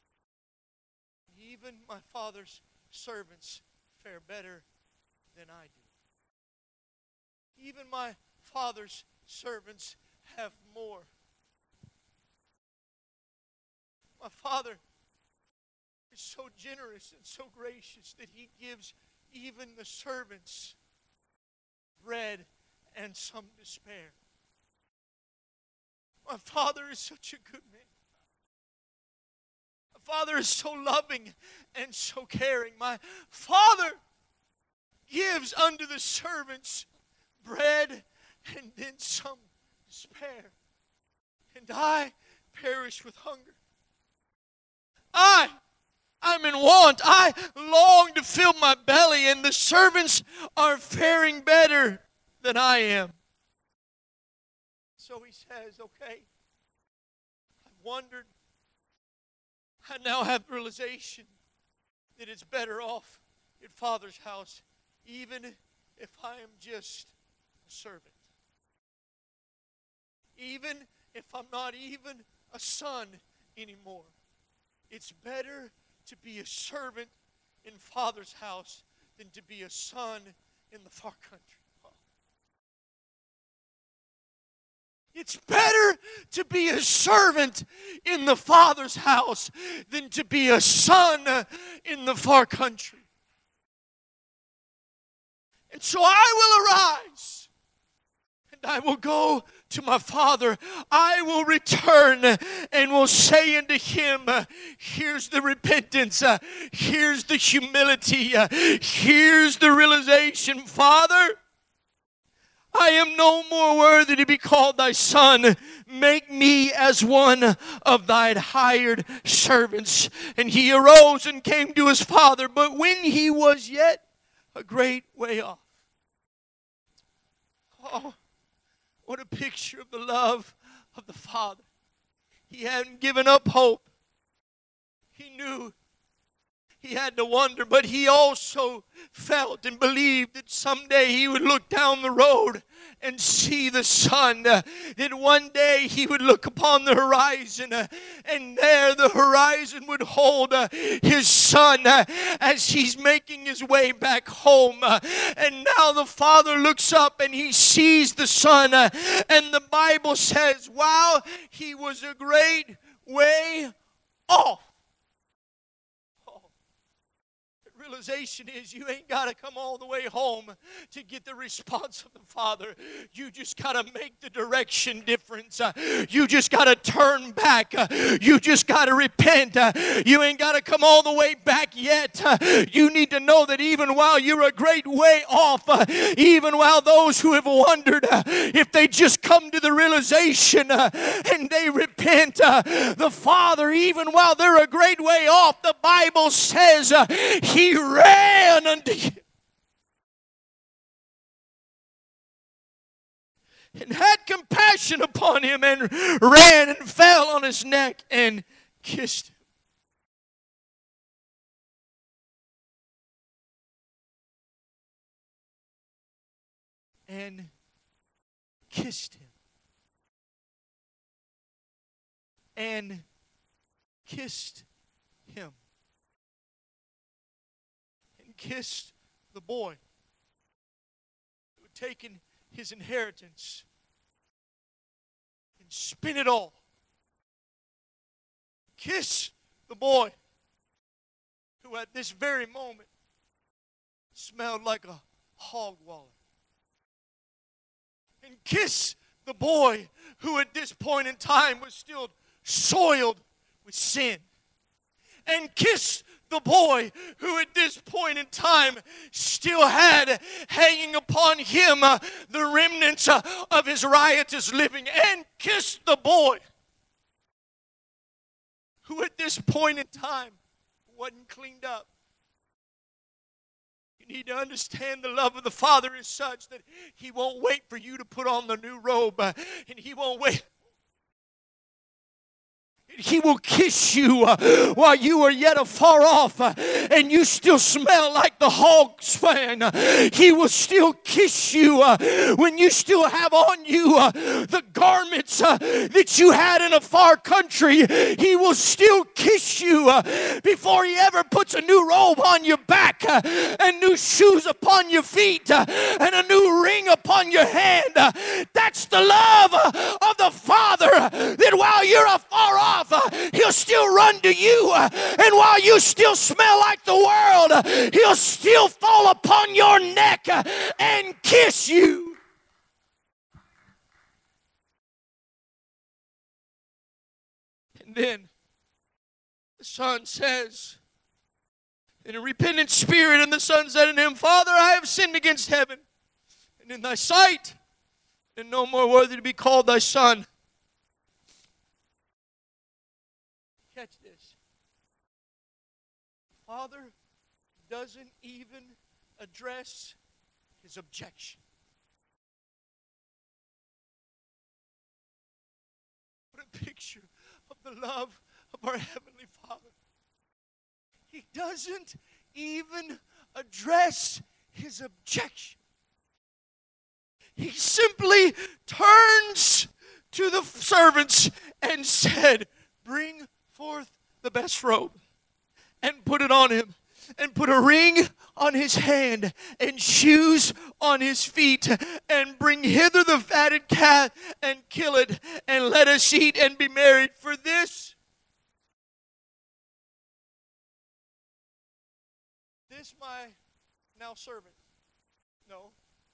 Even my Father's servants fare better than I do. Even my Father's servants have more. My Father is so generous and so gracious that he gives even the servants bread and some despair. My Father is such a good man. My Father is so loving and so caring. My Father gives unto the servants bread and then some despair. And I perish with hunger. I I'm in want. I long to fill my belly, and the servants are faring better than I am. So he says, okay, I've wondered. I now have realization that it's better off at Father's house, even if I am just a servant. Even if I'm not even a son anymore. It's better to be a servant in Father's house than to be a son in the far country. It's better to be a servant in the Father's house than to be a son in the far country. And so I will arise, and I will go to my Father. I will return and will say unto him, here's the repentance, here's the humility, here's the realization. Father, I am no more worthy to be called thy son. Make me as one of thy hired servants. And he arose and came to his father, but when he was yet a great way off. Oh, what a picture of the love of the Father. He hadn't given up hope. He knew he had to wonder, but he also felt and believed that someday he would look down the road and see the sun. Uh, that one day he would look upon the horizon, uh, and there the horizon would hold uh, his son uh, as he's making his way back home. Uh, and now the Father looks up and he sees the son, uh, and the Bible says, wow, he was a great way off. Realization is you ain't got to come all the way home to get the response of the Father. You just got to make the direction difference. Uh, you just got to turn back. Uh, you just got to repent. Uh, you ain't got to come all the way back yet. Uh, you need to know that even while you're a great way off, uh, even while those who have wandered, uh, if they just come to the realization uh, and they repent, uh, the Father, even while they're a great way off, the Bible says uh, he ran unto him. and had compassion upon him, and ran and fell on his neck and kissed him. And kissed him. And kissed him. And kissed the boy who had taken his inheritance and spent it all. Kiss the boy who at this very moment smelled like a hog wallet. And kiss the boy who at this point in time was still soiled with sin. And kiss the boy who at this point in time still had hanging upon him uh, the remnants uh, of his riotous living. And kiss the boy who at this point in time wasn't cleaned up. You need to understand the love of the Father is such that He won't wait for you to put on the new robe, uh, and He won't wait. He will kiss you uh, while you are yet afar off uh, and you still smell like the hog's fan. Uh, he will still kiss you uh, when you still have on you uh, the garments uh, that you had in a far country. He will still kiss you uh, before He ever puts a new robe on your back uh, and new shoes upon your feet uh, and a new ring upon your hand. Uh, that's the love uh, of the Father, uh, that while you're afar off, Uh, He'll still run to you, uh, and while you still smell like the world, uh, He'll still fall upon your neck uh, and kiss you. And then the Son says, in a repentant spirit, and the Son said unto him, Father, I have sinned against heaven and in thy sight, and no more worthy to be called thy son. Catch this. Father doesn't even address his objection. What a picture of the love of our Heavenly Father. He doesn't even address his objection. He simply turns to the servants and said, bring forth the best robe and put it on him, and put a ring on his hand and shoes on his feet, and bring hither the fatted calf and kill it, and let us eat and be married. For this, this my now servant. No.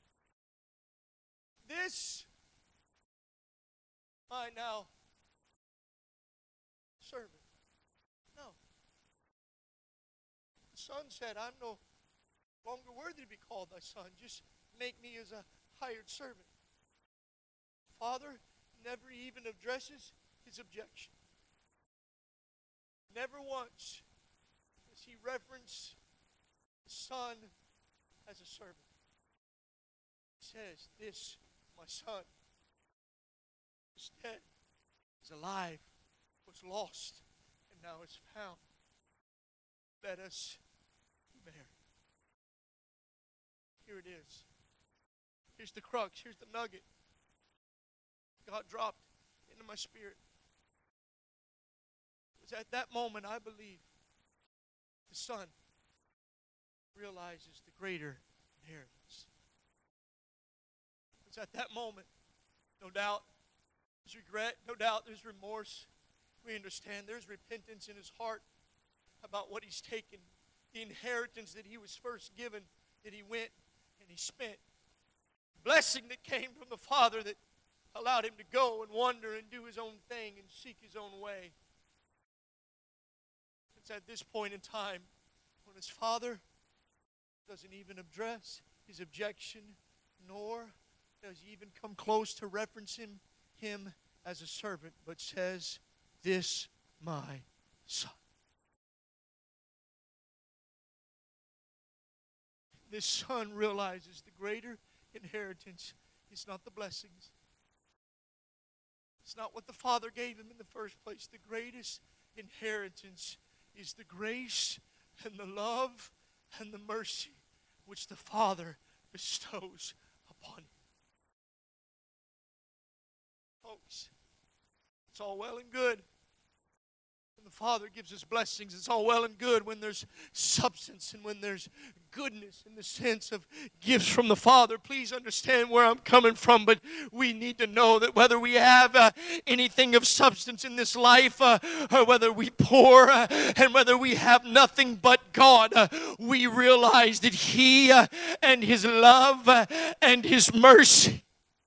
This my now servant. No. The Son said, I'm no longer worthy to be called thy son. Just make me as a hired servant. Father never even addresses his objection. Never once does he reference the Son as a servant. He says, this, my son, is dead, is alive, was lost, and now is found. Let us be married. Here it is. Here's the crux. Here's the nugget. God dropped into my spirit. It was at that moment, I believe, the Son realizes the greater inheritance. It's at that moment, no doubt, there's regret, no doubt there's remorse. We understand there's repentance in his heart about what he's taken, the inheritance that he was first given, that he went and he spent. Blessing that came from the Father that allowed him to go and wander and do his own thing and seek his own way. It's at this point in time when his Father doesn't even address his objection, nor does he even come close to referencing him as a servant, but says, this my son. This son realizes the greater inheritance is not the blessings, It's not what the Father gave him in the first place. The greatest inheritance is the grace and the love and the mercy which the Father bestows upon him. Folks, it's all well and good when the Father gives us blessings. It's all well and good when there's substance and when there's goodness in the sense of gifts from the Father. Please understand where I'm coming from, but we need to know that whether we have uh, anything of substance in this life, uh, or whether we poor, uh, and whether we have nothing but God, uh, we realize that He uh, and His love uh, and His mercy,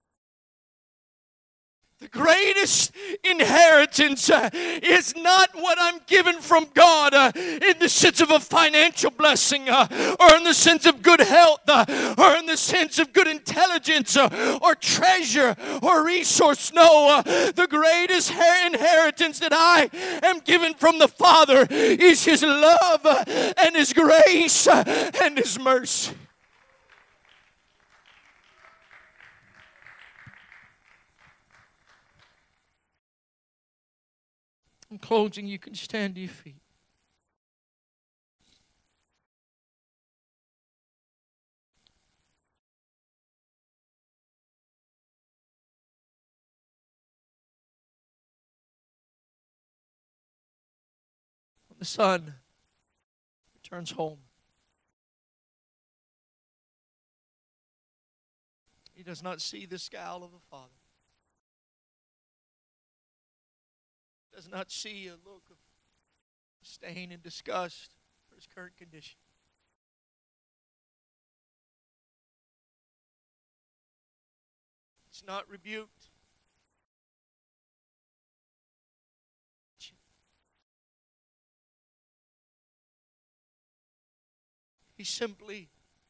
the greatest inheritance uh, is not what I'm given from God uh, in the sense of a financial blessing, uh, or in the sense of good health, uh, or in the sense of good intelligence, uh, or treasure, or resource. No, uh, the greatest her- inheritance that I am given from the Father is His love uh, and His grace uh, and His mercy. In closing, you can stand to your feet. When the son returns home, he does not see the scowl of the father. Does not see a look of disdain and disgust for his current condition. It's not rebuked. He simply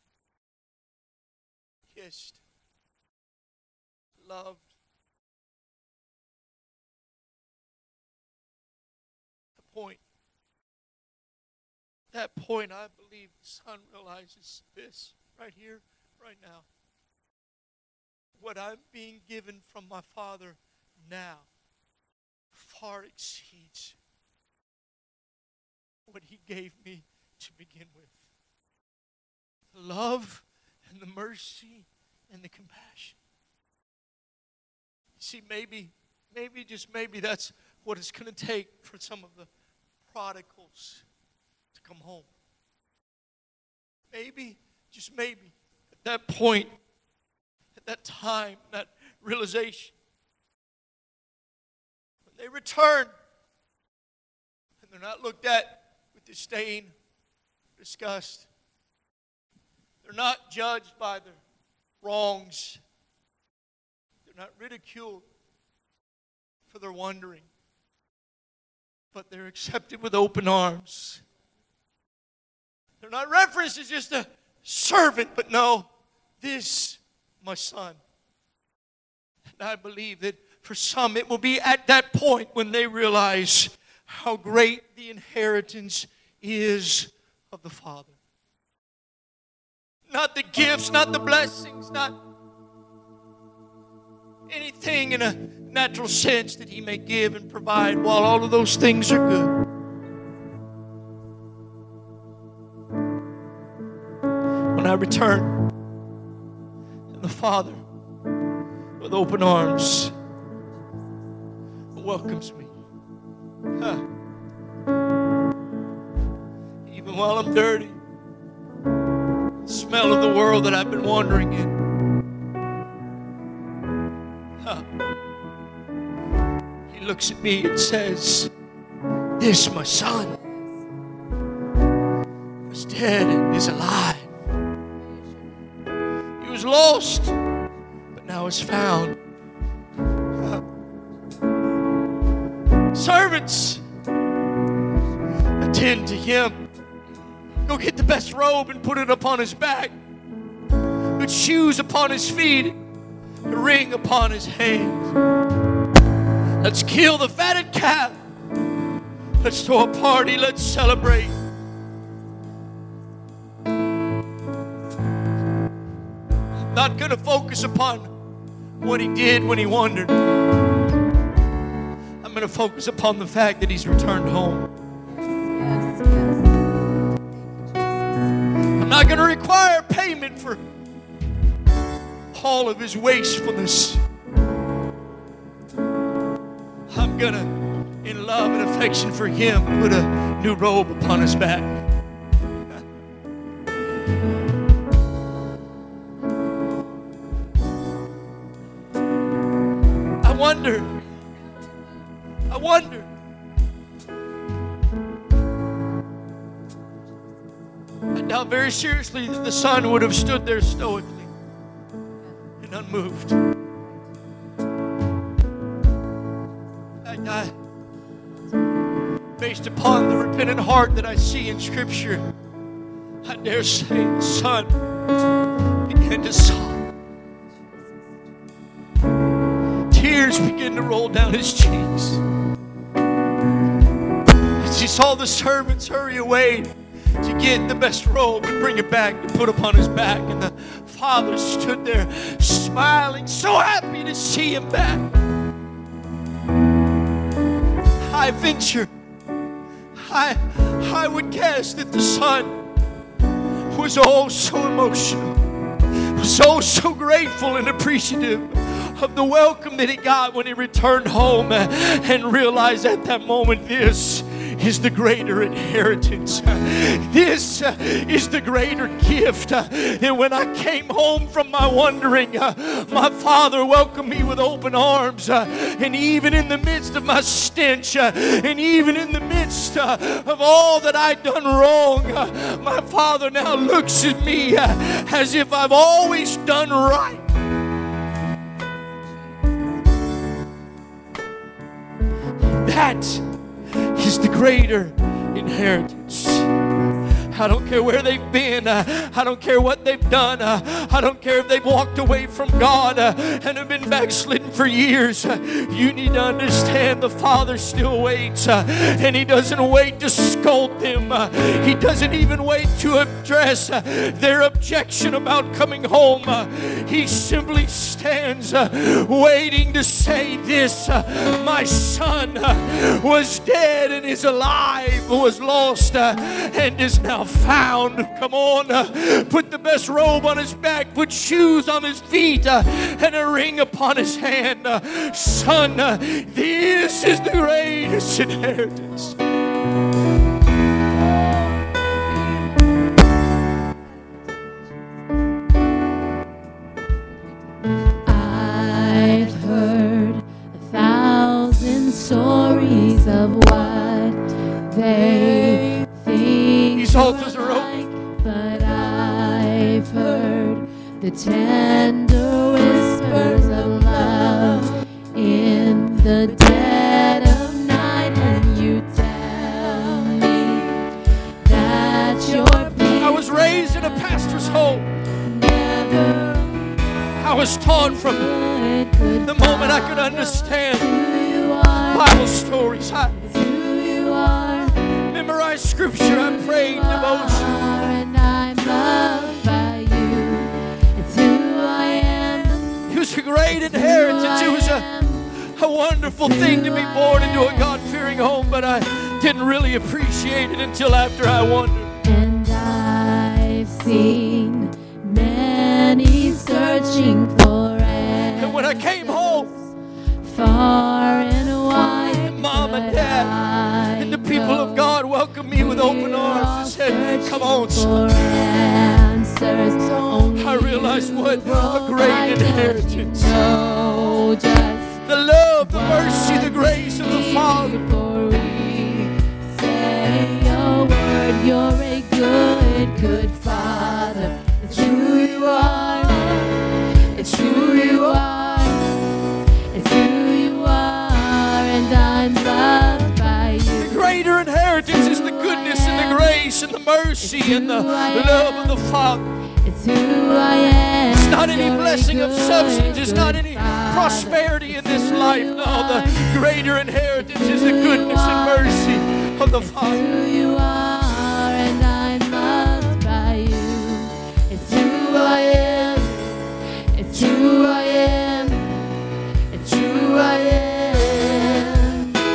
kissed, loved, point. That point, I believe the son realizes this right here, right now. What I'm being given from my Father now far exceeds what He gave me to begin with. The love and the mercy and the compassion. See, maybe, maybe, just maybe that's what it's going to take for some of the prodigals to come home. Maybe, just maybe, at that point, at that time, that realization, when they return, and they're not looked at with disdain, disgust, they're not judged by their wrongs, they're not ridiculed for their wandering, but they're accepted with open arms. They're not referenced as just a servant, but no, this, my son. And I believe that for some it will be at that point when they realize how great the inheritance is of the Father. Not the gifts, not the blessings, not anything in a natural sense that He may give and provide. While all of those things are good, when I return, and the Father with open arms welcomes me, huh. Even while I'm dirty, the smell of the world that I've been wandering in, He looks at me and says, this, my son, was dead and is alive. He was lost, but now is found. Servants, attend to him. Go get the best robe and put it upon his back. Put shoes upon his feet, a ring upon his hand. Let's kill the fatted calf. Let's throw a party. Let's celebrate. I'm not going to focus upon what he did when he wandered. I'm going to focus upon the fact that He's returned home. Yes, yes. I'm not going to require payment for all of His wastefulness. I'm going to, in love and affection for Him, put a new robe upon His back. I wonder, I wonder, I doubt very seriously that the Son would have stood there stoically and unmoved. I, based upon the repentant heart that I see in Scripture, I dare say the Son began to sob. Tears began to roll down His cheeks as He saw the servants hurry away to get the best robe and bring it back to put upon His back. And the Father stood there smiling, so happy to see Him back. I venture, I, I would guess that the Son was oh so emotional, was oh so grateful and appreciative of the welcome that He got when He returned home and realized at that moment, this is the greater inheritance. This uh, is the greater gift. Uh, and when I came home from my wandering, uh, my Father welcomed me with open arms. Uh, and even in the midst of my stench, uh, and even in the midst uh, of all that I'd done wrong, uh, my Father now looks at me uh, as if I've always done right. That is the greater inheritance. I don't care where they've been. Uh, I don't care what they've done. Uh, I don't care if they've walked away from God uh, and have been backslidden for years. Uh, you need to understand the Father still waits. Uh, and He doesn't wait to scold them. Uh, he doesn't even wait to address uh, their objection about coming home. Uh, he simply stands uh, waiting to say this. Uh, my son uh, was dead and is alive, was lost uh, and is now found. Come on, uh, put the best robe on his back, put shoes on his feet, uh, and a ring upon his hand. Uh, son, uh, this is the greatest inheritance. I've heard a thousand stories of what they think These altars are open. like, but I've heard the tender whispers of love in the dead of night, and you tell me that your peace I was raised in a pastor's home. never I was taught from could the moment I could understand who you are, Bible stories. I it's who you are, memorized scripture. I prayed devotion. and I'm loved by you. It's who I am. It was a great inheritance. It was a, a wonderful thing to be born into a God-fearing home, but I didn't really appreciate it until after I wandered. And I've seen many searching for it. And when I came home, Far and wide, Mom and but Dad I and the people of God welcomed me with open arms and said, "Come on, son." for answers. Only I realized what a great inheritance. know just The love, the mercy, the grace of the Father. before we say a word, you're a good, good Father. It's who you are. It's who you are. It's who you are, and I'm loved by you. The greater inheritance is the goodness and the grace and the mercy and the love of the Father. It's who I am. It's not any You're a blessing of good, substance. It's not good any Father. prosperity in this life. No, the greater inheritance is the goodness and mercy of the Father. Who you are, and I'm loved by you. It's who I am. It's who I am. It's who I am.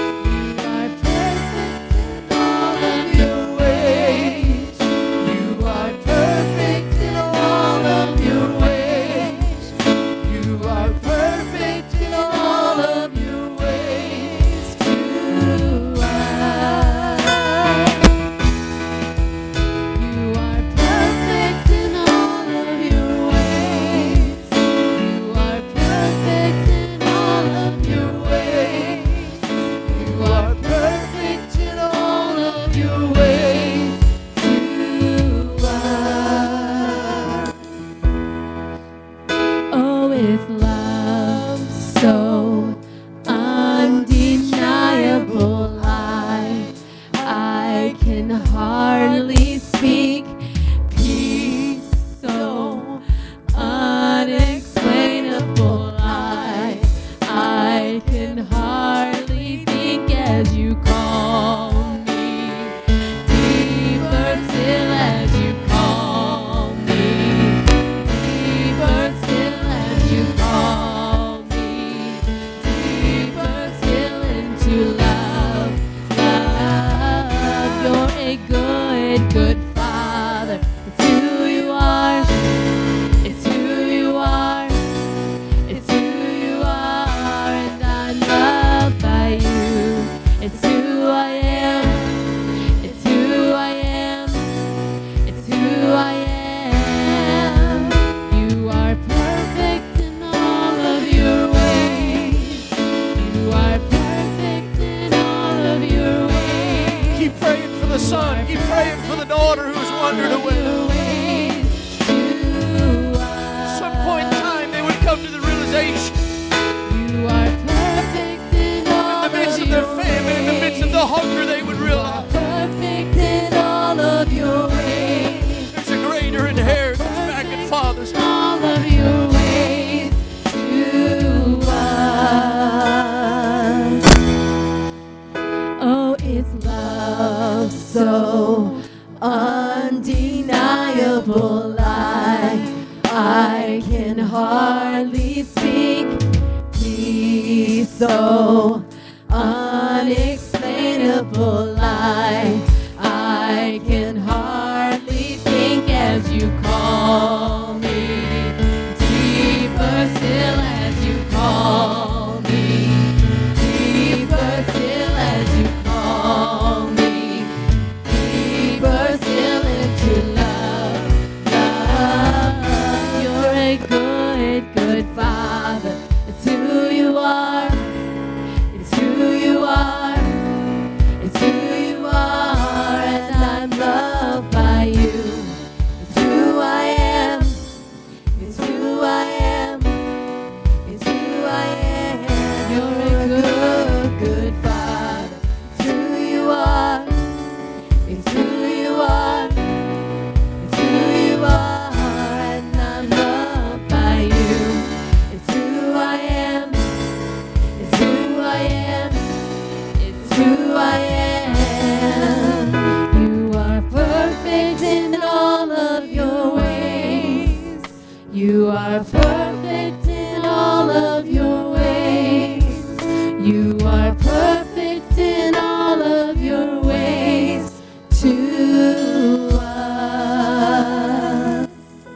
come to the realization You are perfect in all in the midst of their famine, in the midst of the hunger, they would realize perfect in all of your ways. there's a greater inheritance back at Father's house. All of your ways to us. Oh, it's love so undeniable. I, I can hardly speak. Peace so unexplainable. I, I can hardly think as you call me. Deeper still as you call me. Deeper still as you call me. Deeper still into love. Love. You're a good, good Father. It's who you are. It's who you are. It's who you are. And I'm loved by you. It's who I am. It's who I am. It's who I am. You're a good, good Father. It's who you are. It's who you are. It's who you are. And I'm loved by you. It's who I am. It's who I am. It's who I am. You are perfect in all of your ways. You are perfect in all of your ways. You are perfect in all of your ways to us.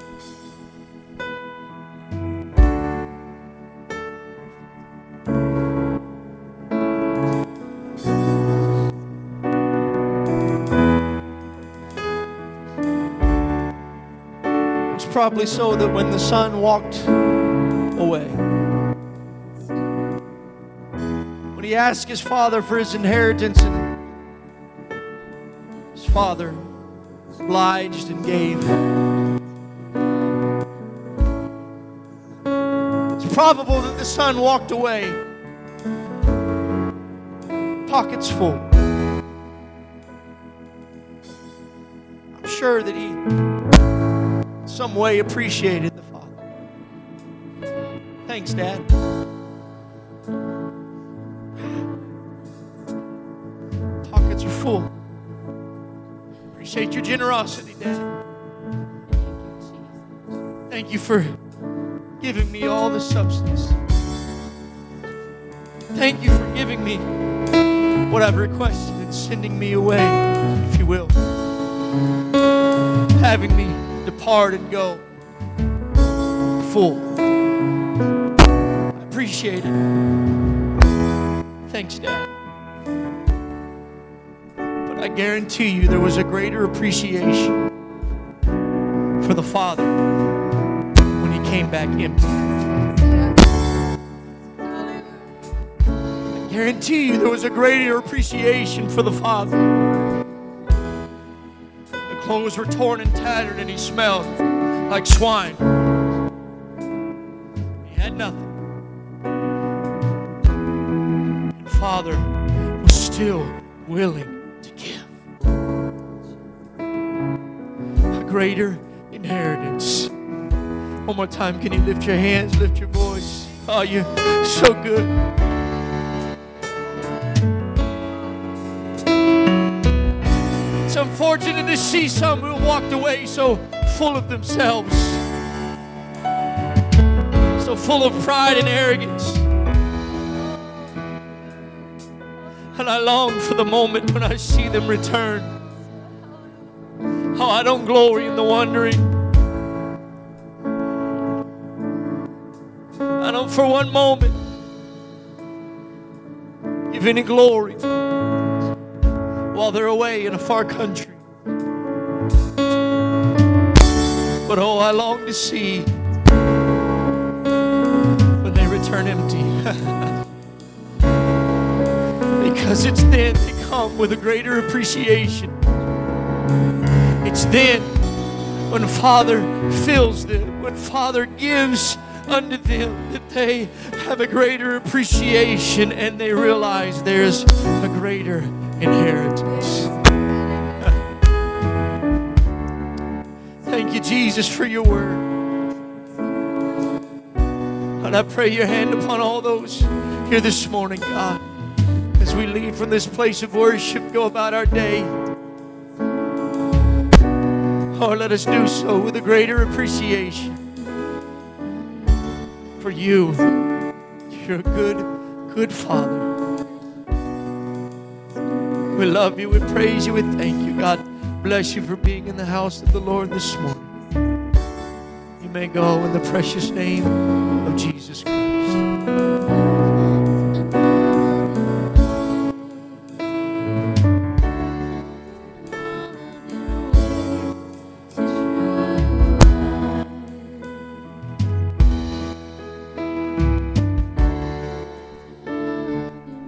It's probably so that when the son walked away, when he asked his father for his inheritance, and his father obliged and gave, it's probable that the son walked away pockets full. I'm sure that he in some way appreciated the father. Thanks, Dad. Pockets are full. Appreciate your generosity, Dad. Thank you for giving me all the substance. Thank you for giving me what I've requested and sending me away, if you will. Having me depart and go full. I appreciate it. Thanks, Dad. But I guarantee you there was a greater appreciation for the Father when he came back empty. I guarantee you there was a greater appreciation for the Father. The clothes were torn and tattered and he smelled like swine. He had nothing. And Father was still willing to give. A greater inheritance. One more time, can you lift your hands, lift your voice? Oh, you're so good. It's unfortunate to see some who walked away so full of themselves, so full of pride and arrogance. And I long for the moment when I see them return. Oh, I don't glory in the wandering. I don't for one moment give any glory while they're away in a far country. But oh, I long to see when they return empty. Because it's then they come with a greater appreciation. It's then when Father fills them, when Father gives unto them that they have a greater appreciation and they realize there's a greater inheritance. Thank you, Jesus, for your word. And I pray your hand upon all those here this morning, God, as we leave from this place of worship, go about our day. Oh, let us do so with a greater appreciation for you. You're a good, good Father. We love you, we praise you, we thank you. God bless you for being in the house of the Lord this morning. You may go in the precious name of Jesus Christ.